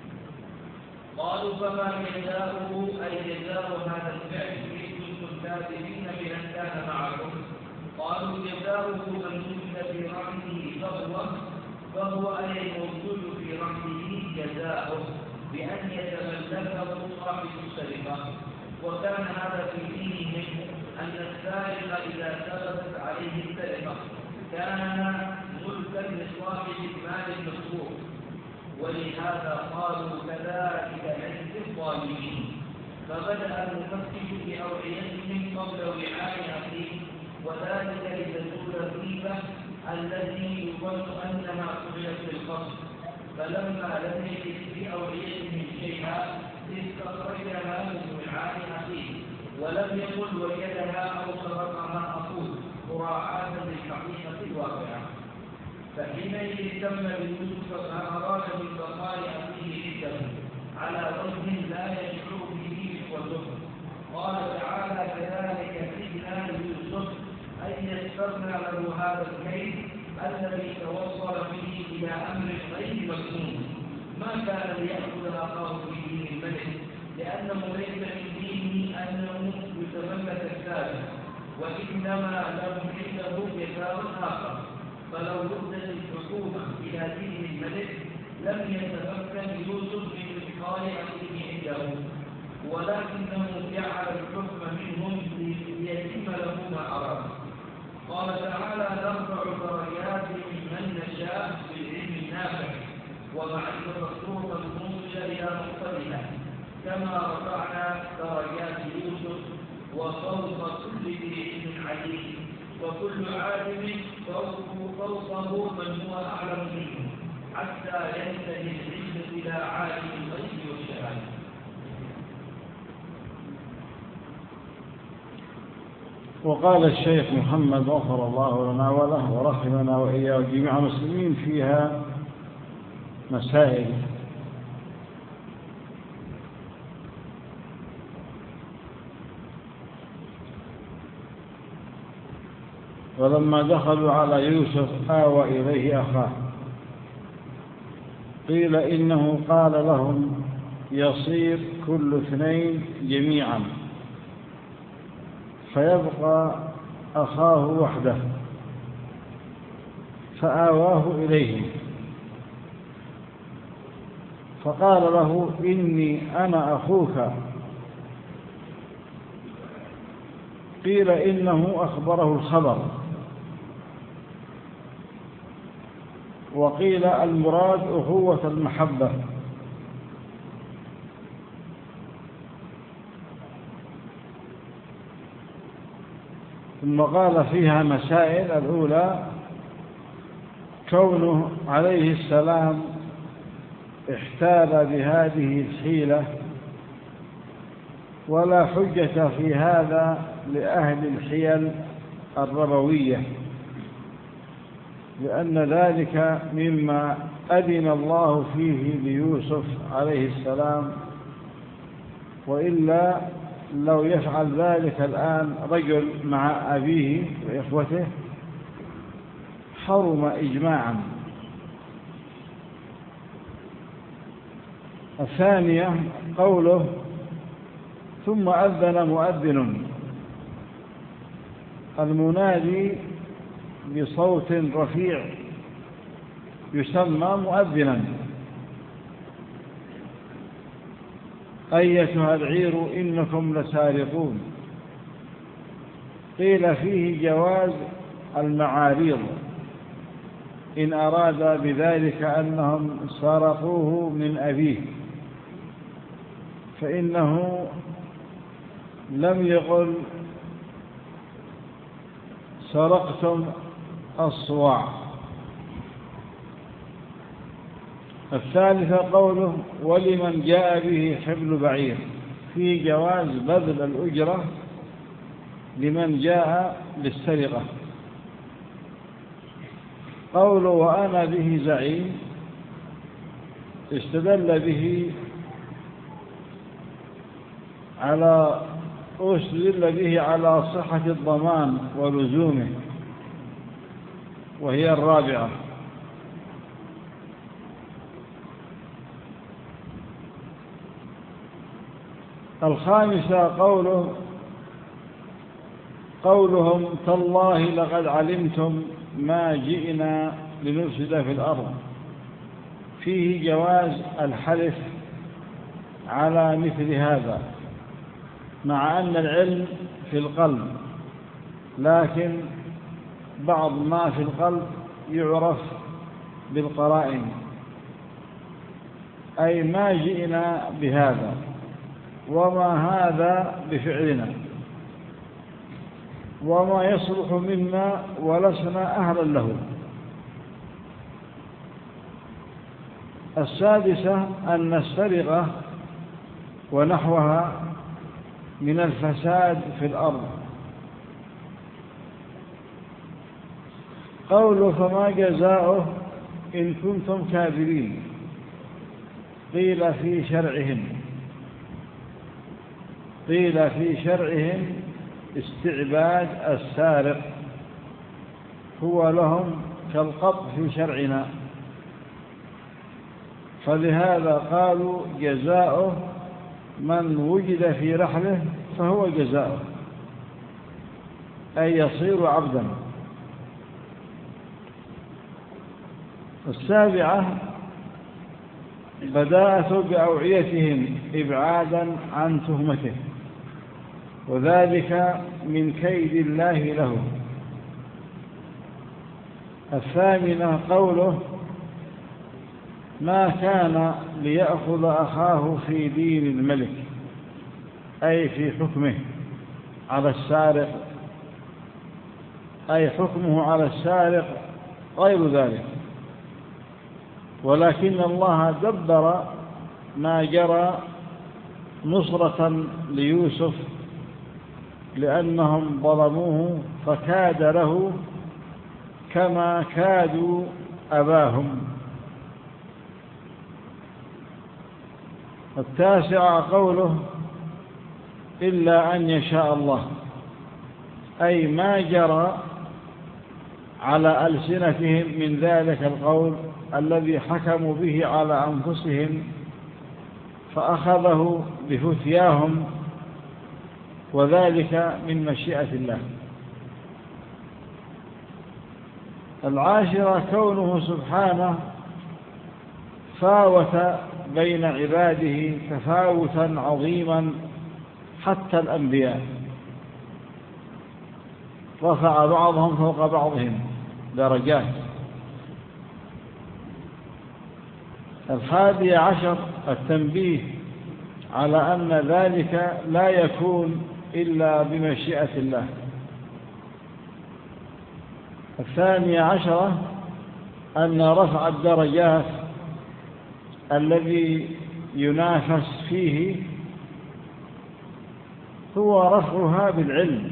قالوا: فما جزاؤه أي جزاء هذا الفعل إن كنتم كاذبين بأن كان معكم؟ قالوا: جزاؤه من وجد في رحمه فهو فهو أي الموجود في رحمه جزاؤه بأن يتملكه صاحب السرقة. وكان هذا في دينهم أن السارق إذا ثبتت عليه السرقة كان ملكا لصاحب المال المسروق، ولهذا قالوا: كذلك نجزي الظالمين. فبدأ المفتش بأوعيتهم قبل وعاء أخيه، وذلك لتزول الريبة التي يظن أنها قبلت بالقصد. فلما لم يجد في أوعيتهم شيئا استخرجها من وعاء أخيه، ولم يقل وجدها أو سرقها أخوه مراعاة للحقيقة الواقعة. فحينئذ تم بيوسف ما أراد من بقاء أخيه عنده على وجه لا يشعر به إخوته. قال تعالى: كذلك كدنا ليوسف أن يسرنا له هذا الكيد الذي توصل به إلى أمر غير مكنون. ما كان ليأخذ أخاه في دين الملك، لأنه ليس من دينه أنه يتملك السابق، وإنما لهم عنده جزاء آخر. فلو ردت الحكومة إلى دين الملك لم يتمكن يوسف من إدخال أخيه عنده، ولكنه جعل الحكم منهم ليتم له ما أراد. قال تعالى: نرفع درجات من نشاء بالعلم النافع ومعرفة الطرق الموصلة إلى مقصدها، كما رفعنا درجات يوسف. وفوق كل ذي علم عليم، وكل عالم فوقه من هو أعلم منه، حتى ينتهي العلم إلى عالم الغيب والشهادة. وقال الشيخ محمد غفر الله لنا وله ورحمنا وإياه جميع المسلمين فيها مسائل. ولما دخلوا على يوسف آوى إليه أخاه، قيل إنه قال لهم يصير كل اثنين جميعا فيبقى أخاه وحده، فآواه إليه فقال له إني أنا أخوك. قيل إنه أخبره الخبر، وقيل المراد أخوة المحبة. ثم قال فيها مسائل. الأولى كونه عليه السلام احتال بهذه الحيلة، ولا حجة في هذا لأهل الحيل الربوية، لأن ذلك مما أذن الله فيه ليوسف عليه السلام، وإلا لو يفعل ذلك الآن رجل مع أبيه وإخوته حرم إجماعا. الثانية قوله ثم أذن مؤذن، المنادي بصوت رفيع يسمى مؤذنا. أيتها العير إنكم لسارقون. قيل فيه جواز المعاريض إن أراد بذلك أنهم سرقوه من أبيه، فإنه لم يقل سرقتم الصواع. الثالثة قوله ولمن جاء به حبل بعير، في جواز بذل الأجرة لمن جاء للسرقة. قوله وأنا به زعيم استدل به على أستدل به على صحة الضمان ولزومه، وهي الرابعة. الخامسة قوله قولهم تالله لقد علمتم ما جئنا لنفسد في الأرض، فيه جواز الحلف على مثل هذا، مع أن العلم في القلب، لكن بعض ما في القلب يعرف بالقرائن، أي ما جئنا بهذا وما هذا بفعلنا وما يصلح منا ولسنا أهلا له. السادسة أن السرقة ونحوها من الفساد في الأرض. قوله فما جزاؤه إن كنتم كاذبين، قيل في شرعهم قيل في شرعهم استعباد السارق هو لهم كالقط في شرعنا، فلهذا قالوا جزاؤه من وجد في رحله فهو جزاؤه، أي يصير عبدا. السابعة بداءة بأوعيتهم إبعادا عن تهمته، وذلك من كيد الله له. الثامنة قوله ما كان ليأخذ أخاه في دين الملك، أي في حكمه على السارق، أي حكمه على السارق غير ذلك، ولكن الله دبر ما جرى نصرة ليوسف لأنهم ظلموه فكاد له كما كادوا أباهم. التاسع قوله إلا أن يشاء الله، أي ما جرى على ألسنتهم من ذلك القول الذي حكموا به على أنفسهم فأخذه بفتياهم، وذلك من مشيئة الله. العاشرة كونه سبحانه فاوت بين عباده تفاوتا عظيما حتى الأنبياء، رفع بعضهم فوق بعضهم درجات. الحادي عشر التنبيه على أن ذلك لا يكون إلا بمشيئة الله. الثاني عشرة أن رفع الدرجات الذي ينافس فيه هو رفعها بالعلم.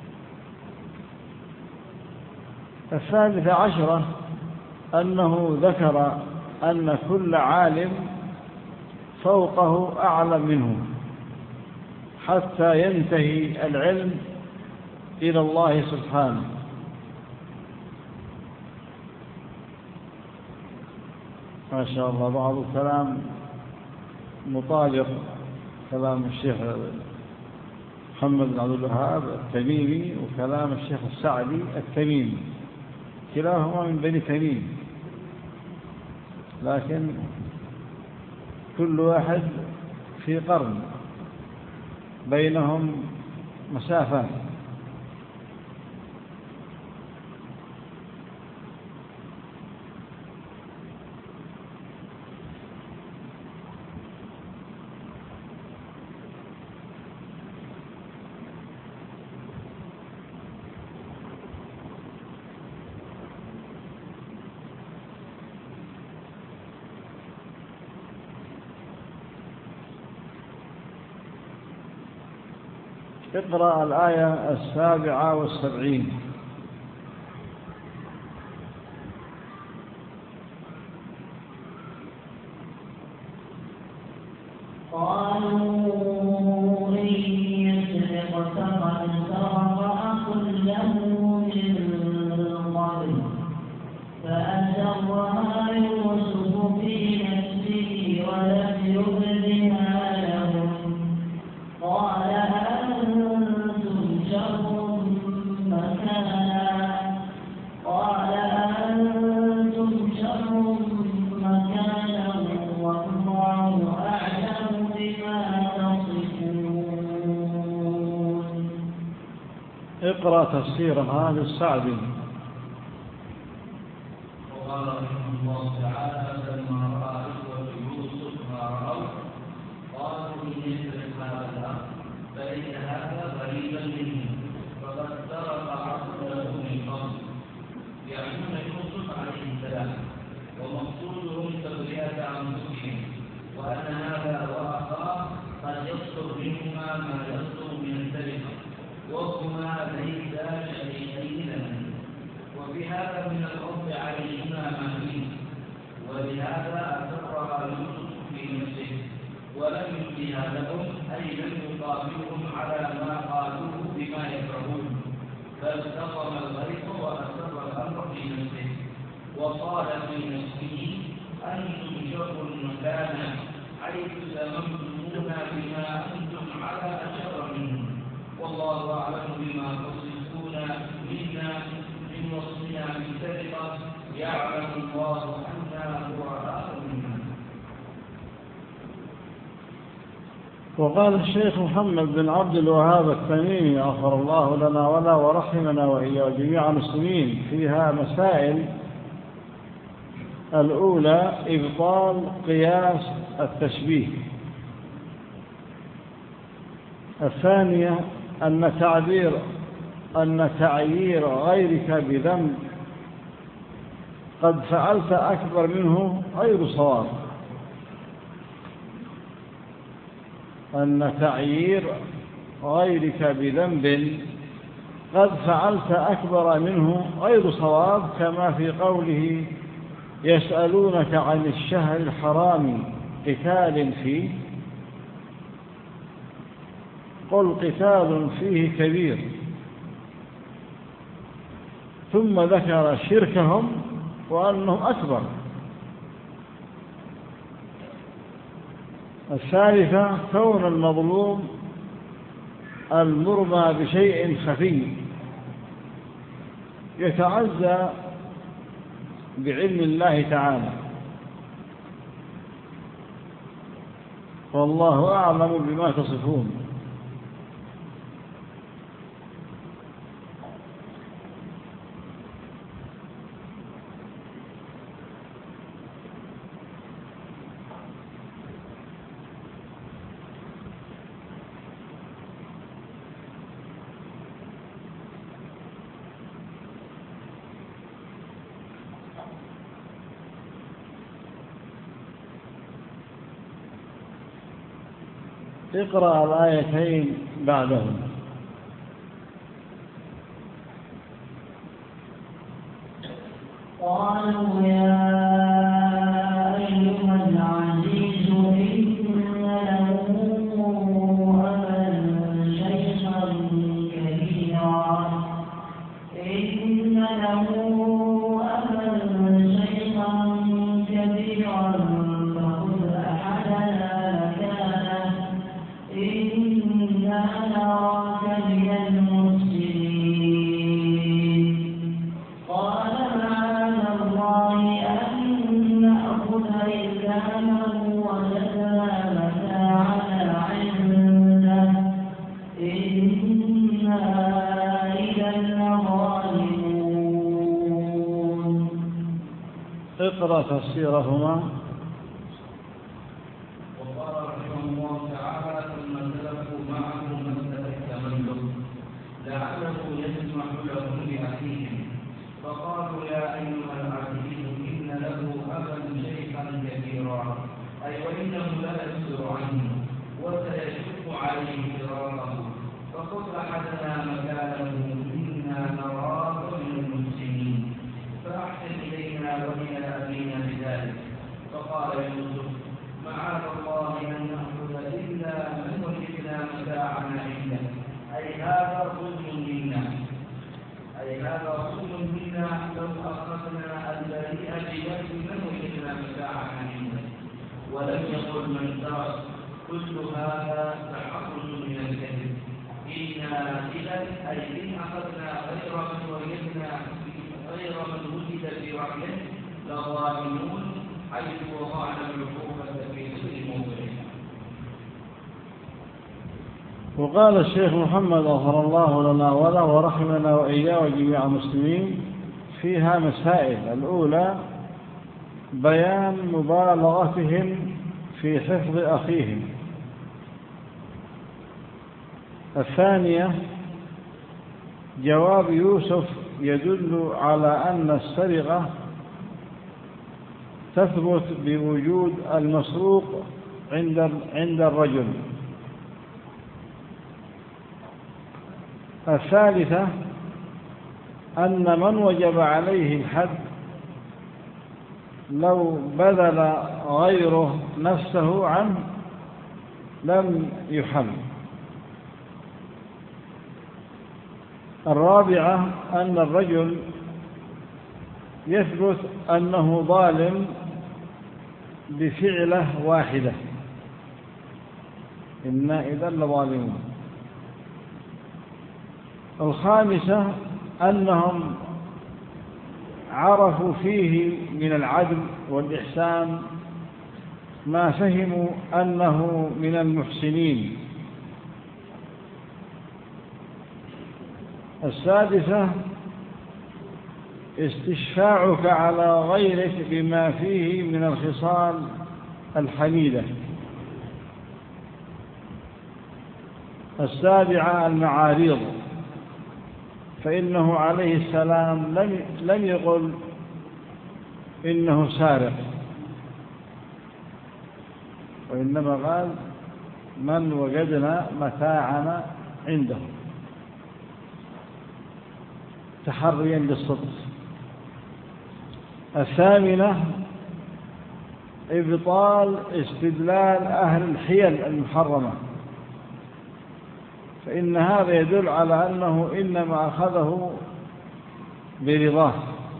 الثالث عشرة أنه ذكر أن كل عالم فوقه أعلم منه حتى ينتهي العلم إلى الله سبحانه. ما شاء الله، بعض الكلام مطابق كلام الشيخ محمد بن عبد الوهاب التميمي وكلام الشيخ السعدي التميمي، كلاهما من بني تميم، لكن كل واحد في قرن بينهم مسافة. اقرأ الآية السابعة والسبعين. قالوا إن يسرق فقد سرق أخ له من قبل فأسرها يوسف في نفسه ولم يبدها لهم قال أنتم شر مكانا قال أنتم شر مكانا والله أعلم بما تصفون. اقرأ تفسير هذا السعدي. وقال رحمه الله تعالى لما رأى إخوة يوسف ما رأوا قالوا إن يسرق هذا فإن هذا غريبا منه فقد سرق عقله من قبل، يعنون يوسف عليه السلام ومقصودهم تبرئة أنفسهم وأن هذا وأخاه قد يصدر منهما ما يصدر من السرقة وهما ليس شيئين لهم، وبهذا من الرد عليهما ما فيه، ولهذا أسرها يوسف في نفسه ولم يبدها لهم، أي لم يقابلهم على ما قالوه بما يكرهون، بل تقم الغيظ وأسر الأمر في نفسه وقال في نفسه أنتم شر مكانا حيث ذممتمونا بما أنتم على أشر منه، والله أعلم بما تصفون منا من وصفنا بالسرقة، يعلم الله أنا براء منها. وقال الشيخ محمد بن عبد الوهاب التميمي غفر الله لنا ولا ورحمنا وإياه جميع المسلمين فيها مسائل. الأولى إبطال قياس التشبيه. الثانية أن تعبير أن تعيير غيرك بذنب قد فعلت أكبر منه غير صواب. أن تعيير غيرك بذنب قد فعلت أكبر منه غير صواب، كما في قوله يسألونك عن الشهر الحرام قتال فيه قل قتال فيه كبير، ثم ذكر شركهم وأنهم أكبر. الثالثة كون المظلوم المرمى بشيء خفي يتعزى بعلم الله تعالى، والله أعلم بما تصفون. اقرأ الآيتين بعدهم. قالوا يا أيها العزيز إن له أبا شيخا كبيرا إن له أبا شيخا كبيرا فخذ أحدنا مكانه إنا نراك من المسلمين. قال معاذ الله أن نأخذ إلا من وجدنا متاعنا عنده إنا إذا لظالمون. اقرأ تفسيرهما. وقال رحمه الله تعالى ثم سلكوا معه مسلك التملك لعله يسمح لهم بأخيهم فقالوا يا أيها العزيز إن له أبا شيخا كبيرا أي وإنه لا يسر عنه وسيشق عليه فراقه فخذ أحدنا مكانه إنا نراك من المسلمين فأحسن إلينا وإلى أبينا بذلك. فقال يوسف معاذ الله أن نأخذ إلا من وجدنا متاعنا عنده أي هذا ظلم منا أي هذا ظلم منا لو أخذنا البريء بيد من وجدنا متاعنا عنده ولم يقل من سرق. كل هذا تحرز من الكذب. إنا إذا أي إن أخذنا غير من وجدنا غير من وجد في رحمه لظالمون حيث وضعنا العقوبة في كل موضع. وقال الشيخ محمد غفر الله لنا وله ورحمنا وإياه وجميع المسلمين فيها مسائل. الأولى بيان مبالغتهم في حفظ أخيهم. الثانية جواب يوسف يدل على أن السرقة تثبت بوجود المسروق عند عند الرجل. الثالثة أن من وجب عليه الحد لو بذل غيره نفسه عنه لم يحل. الرابعة أن الرجل يثبت أنه ظالم بفعله واحدة إنا إذا لظالمون. الخامسة أنهم عرفوا فيه من العدل والإحسان ما فهموا أنه من المحسنين. السادسة استشفاعك على غيرك بما فيه من الخصال الحميدة. السابعة المعاريض، فإنه عليه السلام لم لم يقل إنه سارق، وإنما قال من وجدنا متاعنا عنده تحريا للصدق. الثامنة إبطال استدلال أهل الحيل المحرمة، فإن هذا يدل على أنه إنما أخذه برضاه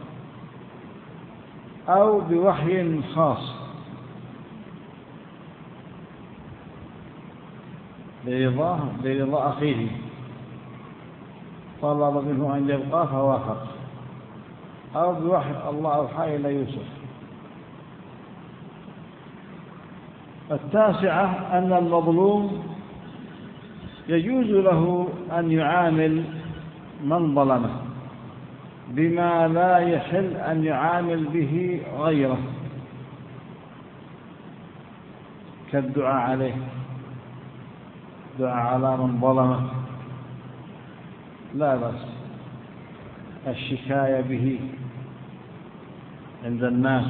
أو بوحي خاص، برضاه برضا أخيه، طلب منه أن يبقى فوافق، أو بوحي الله أوحى إلى يوسف. التاسعة أن المظلوم يجوز له أن يعامل من ظلمه بما لا يحل أن يعامل به غيره، كالدعاء عليه، دعاء على من ظلمه لا بأس، الشكاية به عند الناس،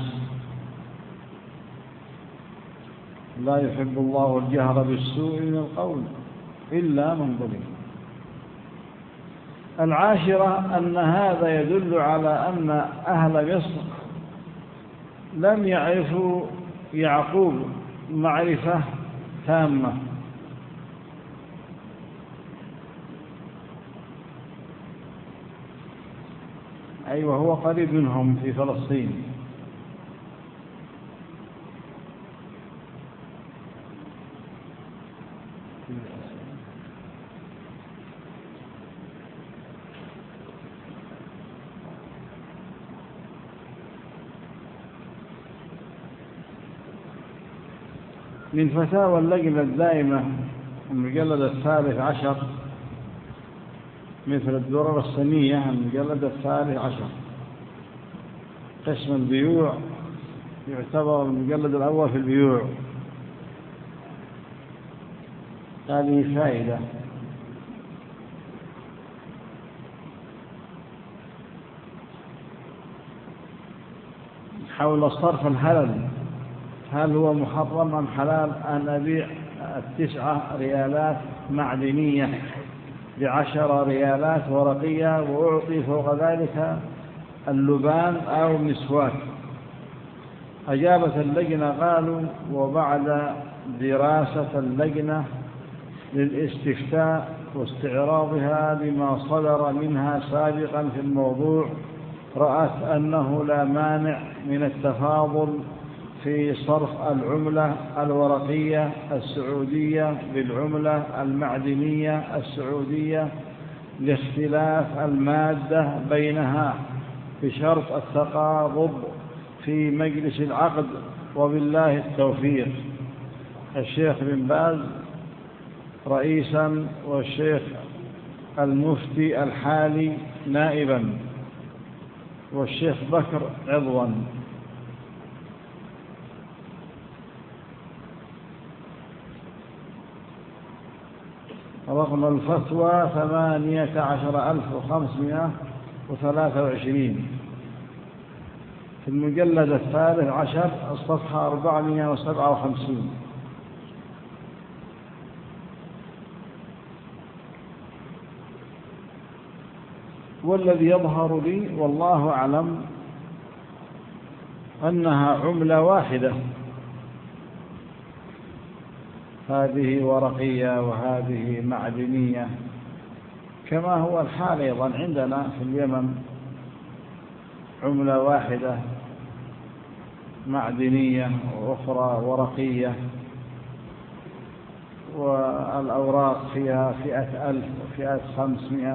لا يحب الله الجهر بالسوء من القول إلا من ظلم. العاشرة أن هذا يدل على أن أهل مصر لم يعرفوا يعقوب معرفة تامة، أي وهو قريب منهم في فلسطين. من فتاوى اللجنة الدائمة المجلد الثالث عشر مثل الدرر الصينية المجلد الثالث عشر قسم البيوع، يعتبر المجلد الأول في البيوع. هذه فائدة. حول صرف الهلل، هل هو محرم أم حلال أن أبيع التسعة ريالات معدنية بعشر ريالات ورقية وأعطي فوق ذلك اللبان أو مسواك؟ أجابت اللجنة قالوا: وبعد دراسة اللجنة للاستفتاء واستعراضها بما صدر منها سابقا في الموضوع، رأت أنه لا مانع من التفاضل في صرف العملة الورقية السعودية بالعملة المعدنية السعودية لاختلاف المادة بينها بشرط التقابض في مجلس العقد، وبالله التوفيق. الشيخ بن باز رئيسا والشيخ المفتي الحالي نائبا والشيخ بكر عضوا. رقم الفتوى ثمانية عشر ألف وخمسمائة وثلاثة وعشرين في المجلد الثالث عشر الصفحة أربعمائة وسبعة وخمسين. والذي يظهر لي والله أعلم أنها عملة واحدة، هذه ورقية وهذه معدنية، كما هو الحال أيضا عندنا في اليمن، عملة واحدة معدنية وأخرى ورقية، والأوراق فيها فئة ألف وفئة خمسمائة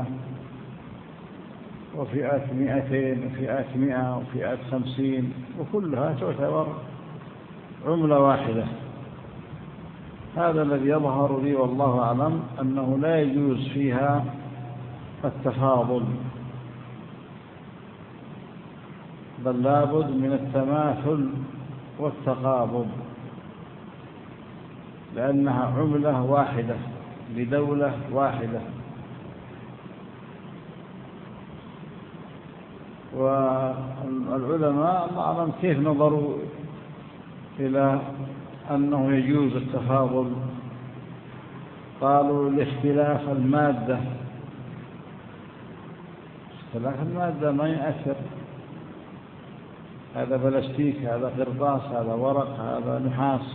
وفئة مئتين وفئة مئة وفئة خمسين، وكلها تعتبر عملة واحدة. هذا الذي يظهر لي والله أعلم أنه لا يجوز فيها التفاضل، بل لابد من التماثل والتقابض، لأنها عملة واحدة لدولة واحدة. والعلماء الله أعلم كيف نظروا إلى أنه يجوز التفاضل قالوا لاختلاف المادة. اختلاف المادة ما يؤثر، هذا بلاستيك، هذا قرطاس، هذا ورق، هذا نحاس،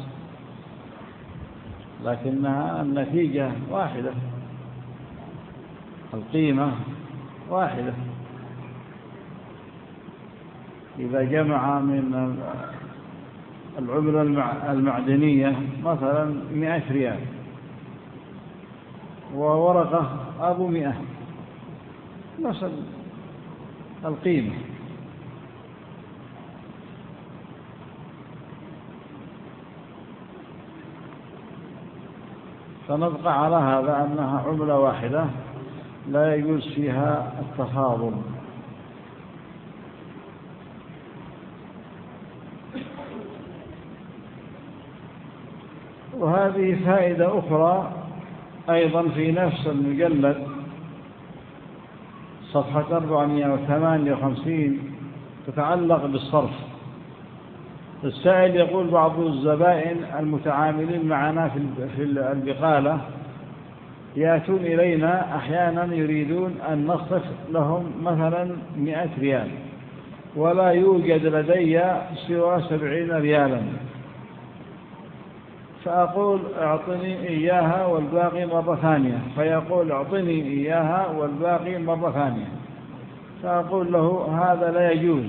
لكنها النتيجة واحدة، القيمة واحدة. إذا جمع من العملة المعدنية مثلا مئة ريال وورقة أبو مئة، نفس القيمة. فنبقى على هذا أنها عملة واحدة لا يجوز فيها التفاضل. وهذه فائدة أخرى أيضا في نفس المجلد صفحة أربعمائة وثمانية وخمسين تتعلق بالصرف. السائل يقول: بعض الزبائن المتعاملين معنا في البقالة يأتون إلينا أحيانا يريدون أن نصرف لهم مثلا مئة ريال ولا يوجد لدي سوى سبعين ريالا، فأقول اعطني إياها والباقي مرة ثانية، فيقول اعطني إياها والباقي مرة ثانية، فأقول له هذا لا يجوز،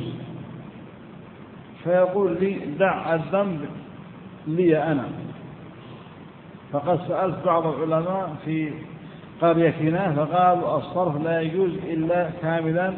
فيقول لي دع الذنب لي أنا. فقد سألت بعض العلماء في قريتنا فقالوا الصرف لا يجوز إلا كاملا،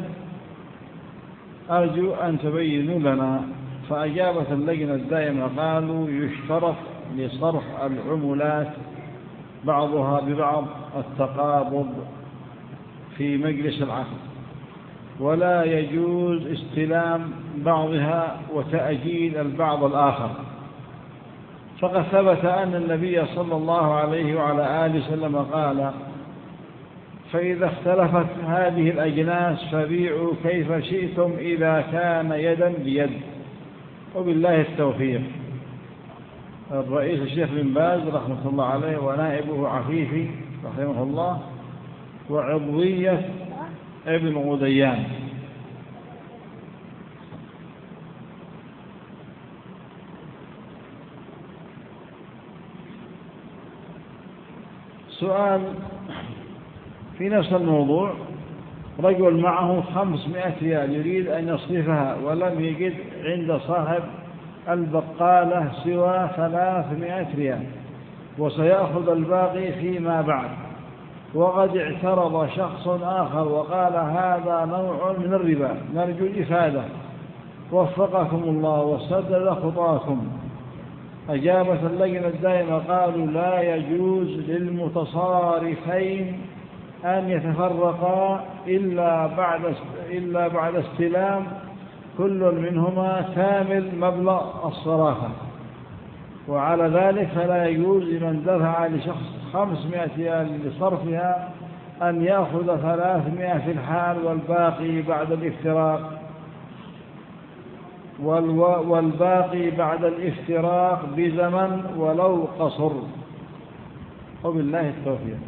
أرجو أن تبينوا لنا. فأجابت اللجنة الدائمة قالوا يشترط لصرف العملات بعضها ببعض التقابض في مجلس العقد، ولا يجوز استلام بعضها وتأجيل البعض الآخر. فقد ثبت أن النبي صلى الله عليه وعلى آله وسلم قال: فإذا اختلفت هذه الأجناس فبيعوا كيف شئتم إذا كان يدا بيد. وبالله التوفيق. الرئيس الشيخ بن باز رحمة الله عليه ونائبه عفيفي رحمه الله وعضوية ابن غديان. سؤال في نفس الموضوع: رجل معه خمسمائة ريال يريد أن يصرفها ولم يجد عند صاحب البقالة سوى ثلاثمائة ريال وسيأخذ الباقي فيما بعد، وقد اعترض شخص آخر وقال هذا نوع من الربا، نرجو الإفادة وفقكم الله وسدد خطاكم. أجابت اللجنة الدائمة قالوا لا يجوز للمتصارفين أن يتفرقا إلا بعد إلا بعد استلام كل منهما كامل مبلغ الصرافة، وعلى ذلك فلا يجوز لمن دفع لشخص خمسمائة ريال لصرفها أن يأخذ ثلاثمائة في الحال والباقي بعد الافتراق والباقي بعد الافتراق بزمن ولو قصر. وبالله التوفيق.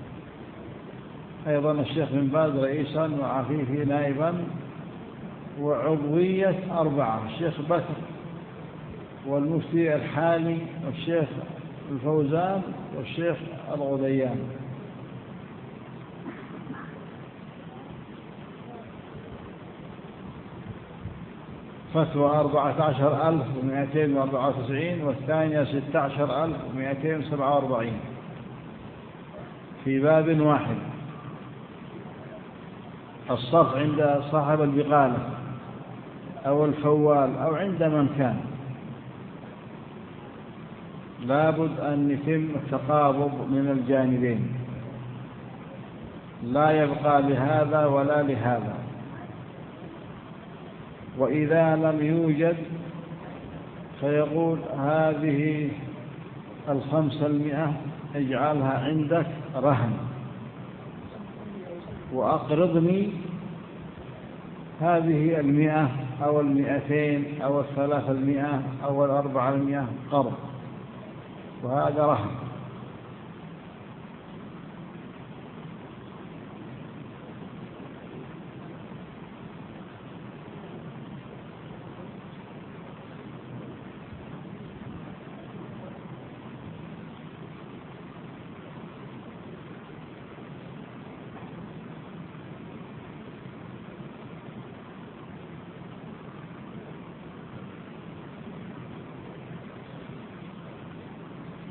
أيضا الشيخ بن باز رئيسا وعفيفي نائبا وعضوية أربعة: الشيخ بكر والمفتي الحالي والشيخ الفوزان والشيخ الغديان. فتوى أربعة عشر ألف ومائتين وأربعة وتسعين والثانية ستة عشر ألف ومائتين وسبعة وأربعين في باب واحد: الصرف عند صاحب البقالة أو الفوال أو عند من كان لابد أن يتم التقابض من الجانبين، لا يبقى لهذا ولا لهذا. وإذا لم يوجد فيقول هذه الخمسة المئة اجعلها عندك رهن وأقرضني هذه المئة أو المئتين أو الثلاثة المئة أو الأربعة المئة قرض، وهذا رهن.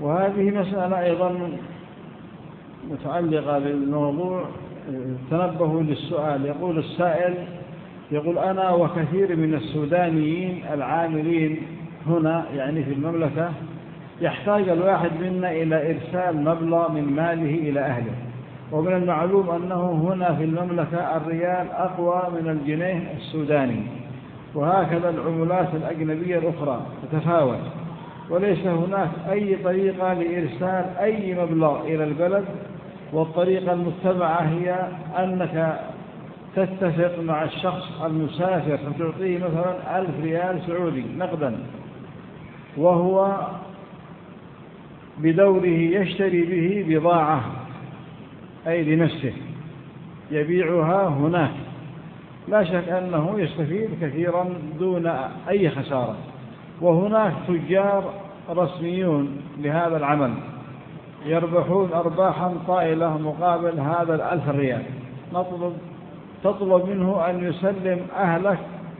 وهذه مسألة أيضا متعلقة بالموضوع. تنبهوا للسؤال. يقول السائل، يقول أنا وكثير من السودانيين العاملين هنا يعني في المملكة يحتاج الواحد منا إلى إرسال مبلغ من ماله إلى أهله، ومن المعلوم أنه هنا في المملكة الريال أقوى من الجنيه السوداني، وهكذا العملات الأجنبية الأخرى تتفاوت، وليس هناك أي طريقة لإرسال أي مبلغ إلى البلد، والطريقة المتبعة هي أنك تتفق مع الشخص المسافر فتعطيه مثلا ألف ريال سعودي نقدا، وهو بدوره يشتري به بضاعة أي لنفسه يبيعها هناك، لا شك أنه يستفيد كثيرا دون أي خسارة. وهناك تجار رسميون لهذا العمل يربحون أرباحا طائلة مقابل هذا الألف ريال. نطلب تطلب منه أن يسلم أهلك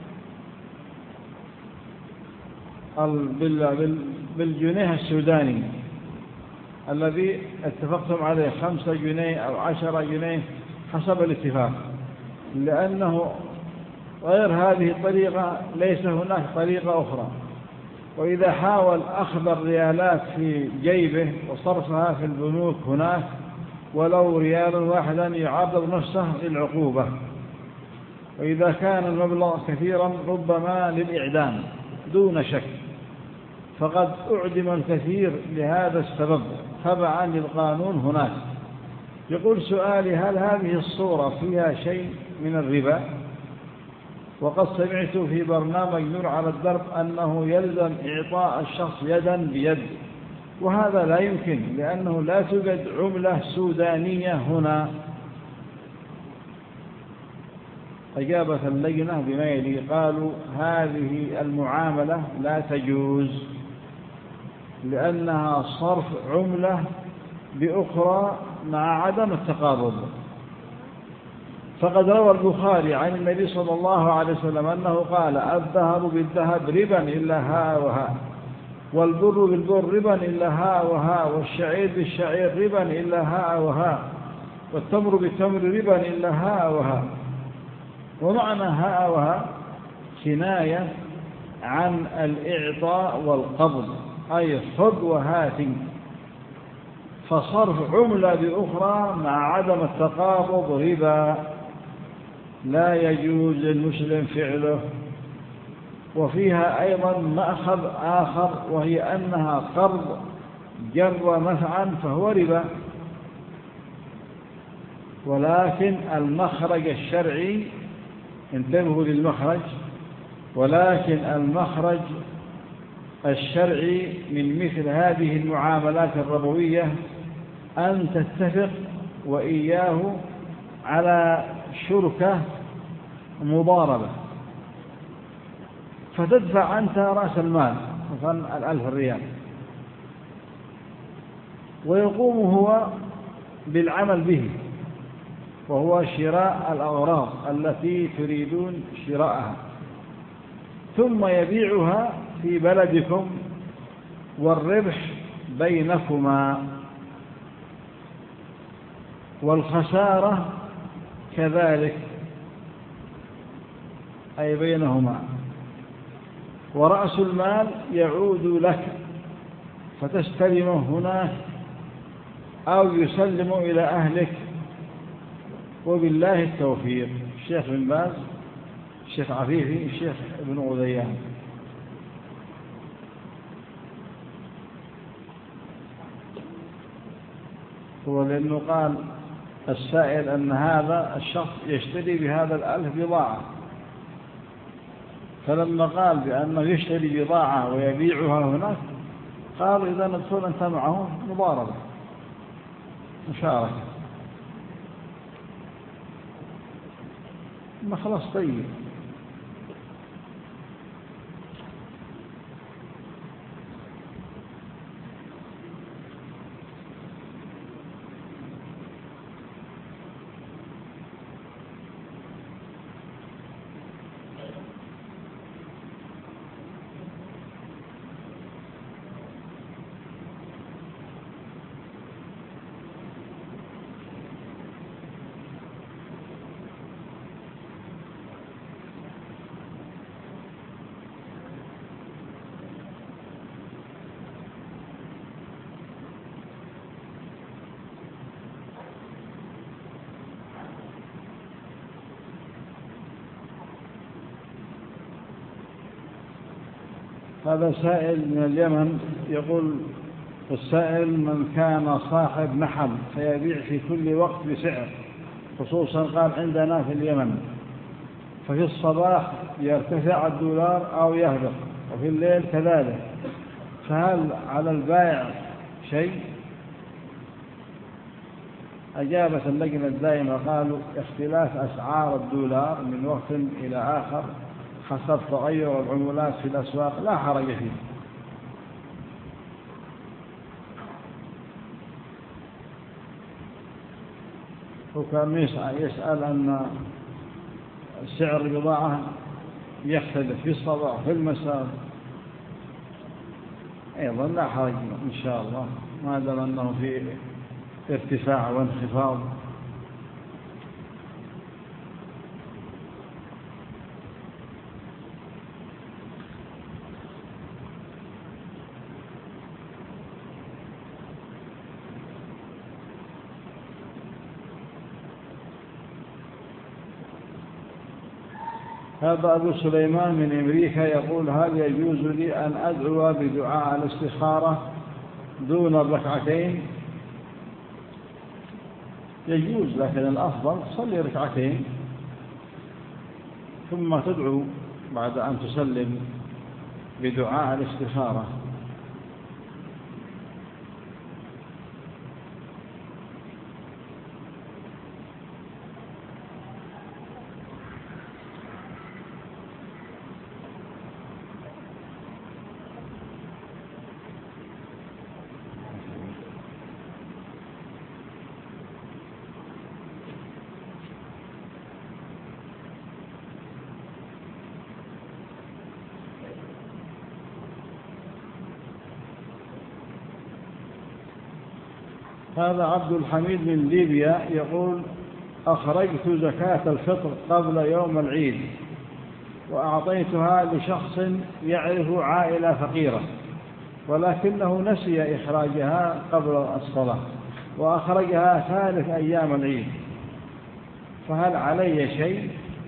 بالجنيه السوداني الذي اتفقتم عليه خمسة جنيه أو عشرة جنيه حسب الاتفاق، لأنه غير هذه الطريقة ليس هناك طريقة أخرى. وإذا حاول أخذ الريالات في جيبه وصرفها في البنوك هناك ولو ريال واحدا يعرض نفسه للعقوبة، وإذا كان المبلغ كثيرا ربما للإعدام دون شك، فقد أعدم الكثير لهذا السبب تبعا للقانون هناك. يقول سؤالي، هل هذه الصورة فيها شيء من الربا؟ وقد سمعت في برنامج نور على الدرب أنه يلزم إعطاء الشخص يدا بيد، وهذا لا يمكن لأنه لا توجد عملة سودانية هنا. أجابة اللجنة بما يلي، قالوا هذه المعاملة لا تجوز لأنها صرف عملة بأخرى مع عدم التقابض. فقد روى البخاري عن النبي صلى الله عليه وسلم أنه قال الذهب بالذهب ربا إلا ها وها، والبر بالبر ربا إلا ها وها، والشعير بالشعير ربا إلا ها وها، والتمر بالتمر ربا إلا ها وها. ومعنى ها وها كناية عن الإعطاء والقبض، أي خذ وهات، فصرف عملة بأخرى مع عدم التقابض ربا لا يجوز للمسلم فعله. وفيها أيضا مأخذ آخر، وهي أنها قرض جر نفعا فهو ربا، ولكن المخرج الشرعي، انتبهوا للمخرج، ولكن المخرج الشرعي من مثل هذه المعاملات الربوية أن تتفق وإياه على شركة مضاربة، فتدفع أنت رأس المال مثلا الألف ريال، ويقوم هو بالعمل به، وهو شراء الأغراض التي تريدون شراءها، ثم يبيعها في بلدكم والربح بينكما، والخسارة كذلك أي بينهما، ورأس المال يعود لك فتستلمه هناك أو يسلم إلى أهلك، وبالله التوفيق. الشيخ بن باز، الشيخ عفيفي، الشيخ ابن غذيان. هو لأنه قال السائل أن هذا الشخص يشتري بهذا الألف بضاعة، فلما قال بأنه يشتري بضاعة ويبيعها هناك قال إذا ندخل أنت معه مضاربة مشاركة. ما خلاص طيب. هذا سائل من اليمن يقول: السائل من كان صاحب محل فيبيع في كل وقت بسعر، خصوصا قال عندنا في اليمن، ففي الصباح يرتفع الدولار أو يهبط، وفي الليل كذلك، فهل على البائع شيء؟ أجابت اللجنة الدائمة قالوا: اختلاف أسعار الدولار من وقت إلى آخر حسب تغير العملات في الأسواق لا حرج فيه. وكان يسأل أن سعر البضاعة يختلف في الصباح وفي المساء، أيضا لا حرج إن شاء الله ما دام أنه في ارتفاع وانخفاض. هذا أبو سليمان من أمريكا يقول: هل يجوز لي أن أدعو بدعاء الاستخارة دون الركعتين؟ يجوز، لكن الأفضل تصلي ركعتين ثم تدعو بعد أن تسلم بدعاء الاستخارة. هذا عبد الحميد من ليبيا يقول: أخرجت زكاة الفطر قبل يوم العيد وأعطيتها لشخص يعرف عائلة فقيرة، ولكنه نسي إخراجها قبل الصلاة وأخرجها ثالث أيام العيد، فهل علي شيء؟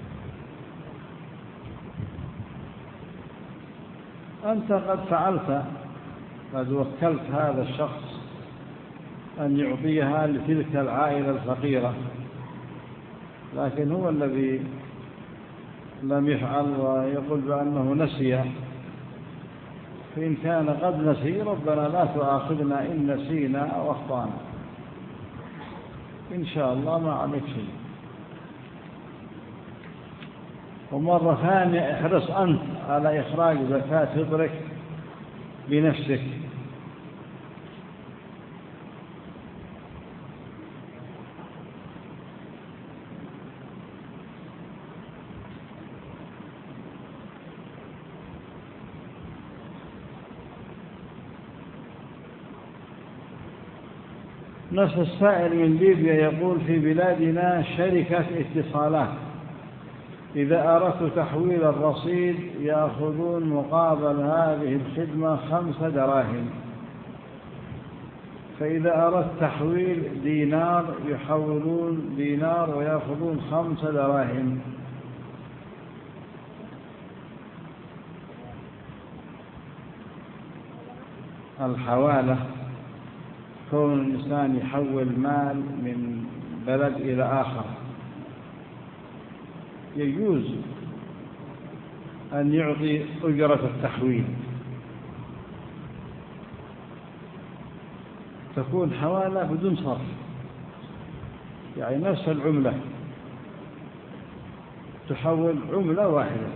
أنت قد فعلت، قد وكلت هذا الشخص أن يعطيها لتلك العائلة الفقيرة، لكن هو الذي لم يفعل ويقول بأنه نسي. فإن كان قد نسي ربنا لا تؤاخذنا إن نسينا أو أخطأنا، إن شاء الله ما عليك شيء. ومرة ثانية احرص أنت على إخراج زكاة فطرك بنفسك. نفس السائل من ليبيا يقول: في بلادنا شركة اتصالات إذا أردت تحويل الرصيد يأخذون مقابل هذه الخدمة خمس دراهم، فإذا أردت تحويل دينار يحولون دينار ويأخذون خمس دراهم. الحوالة كون الإنسان يحول مال من بلد إلى آخر، يجوز أن يعطي أجرة التحويل، تكون حوالة بدون صرف، يعني نفس العملة تحول عملة واحدة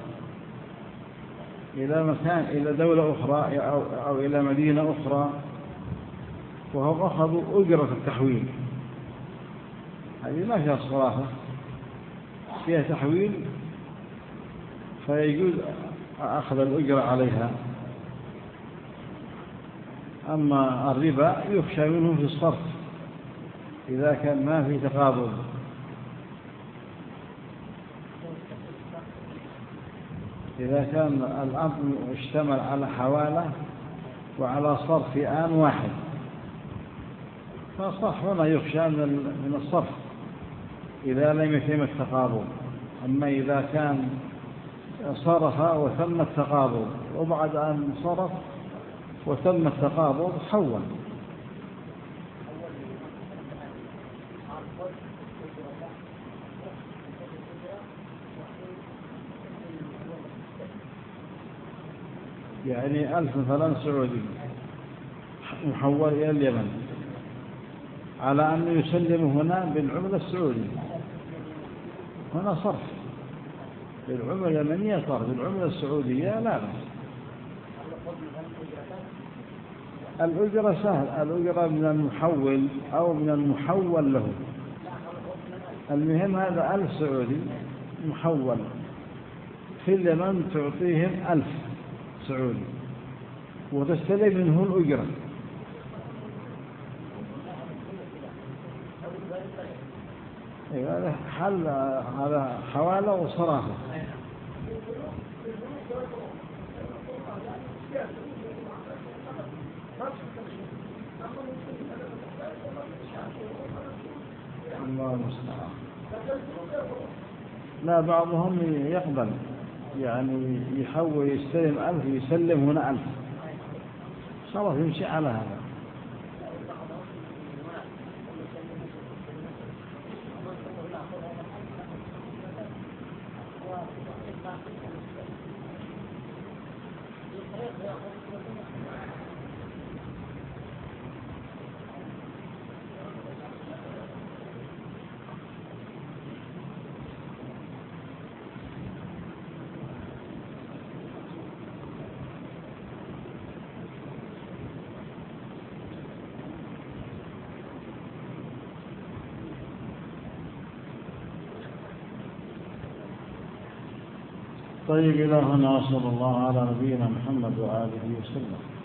إلى مكان، إلى دولة أخرى أو, أو إلى مدينة أخرى، وهم أخذوا أجرة التحويل. هذه ما فيها صرافة، فيها تحويل، فيجوز أخذ الأجرة عليها. أما الربا يخشى منه في الصرف إذا كان ما في تقابل. إذا كان الأمر اشتمل على حوالة وعلى صرف في آن واحد فصح، وما يخشى من الصرف إذا لم يتم التقابل. أما إذا كان صرف وتم التقابض، وبعد أن صرف وتم التقابض حول. يعني ألف مثلا سعودي محول إلى اليمن، على أنه يسلم هنا بالعملة السعودية، هنا صرف بالعملة اليمنية، صرف بالعملة السعودية لا لا. الأجرة سهل، الأجرة من المحول أو من المحول له. المهم هذا ألف سعودي محول في اليمن، تعطيهم ألف سعودي وتستلم منه الأجرة. هذا حل، هذا حوالة وصرافة. الله المستعان. لا بعضهم يقبل، يعني يحول يستلم ألف يسلم هنا ألف، خلاص يمشي على هذا. طيب إلى هنا، وصلى الله على نبينا محمد وآله وسلم.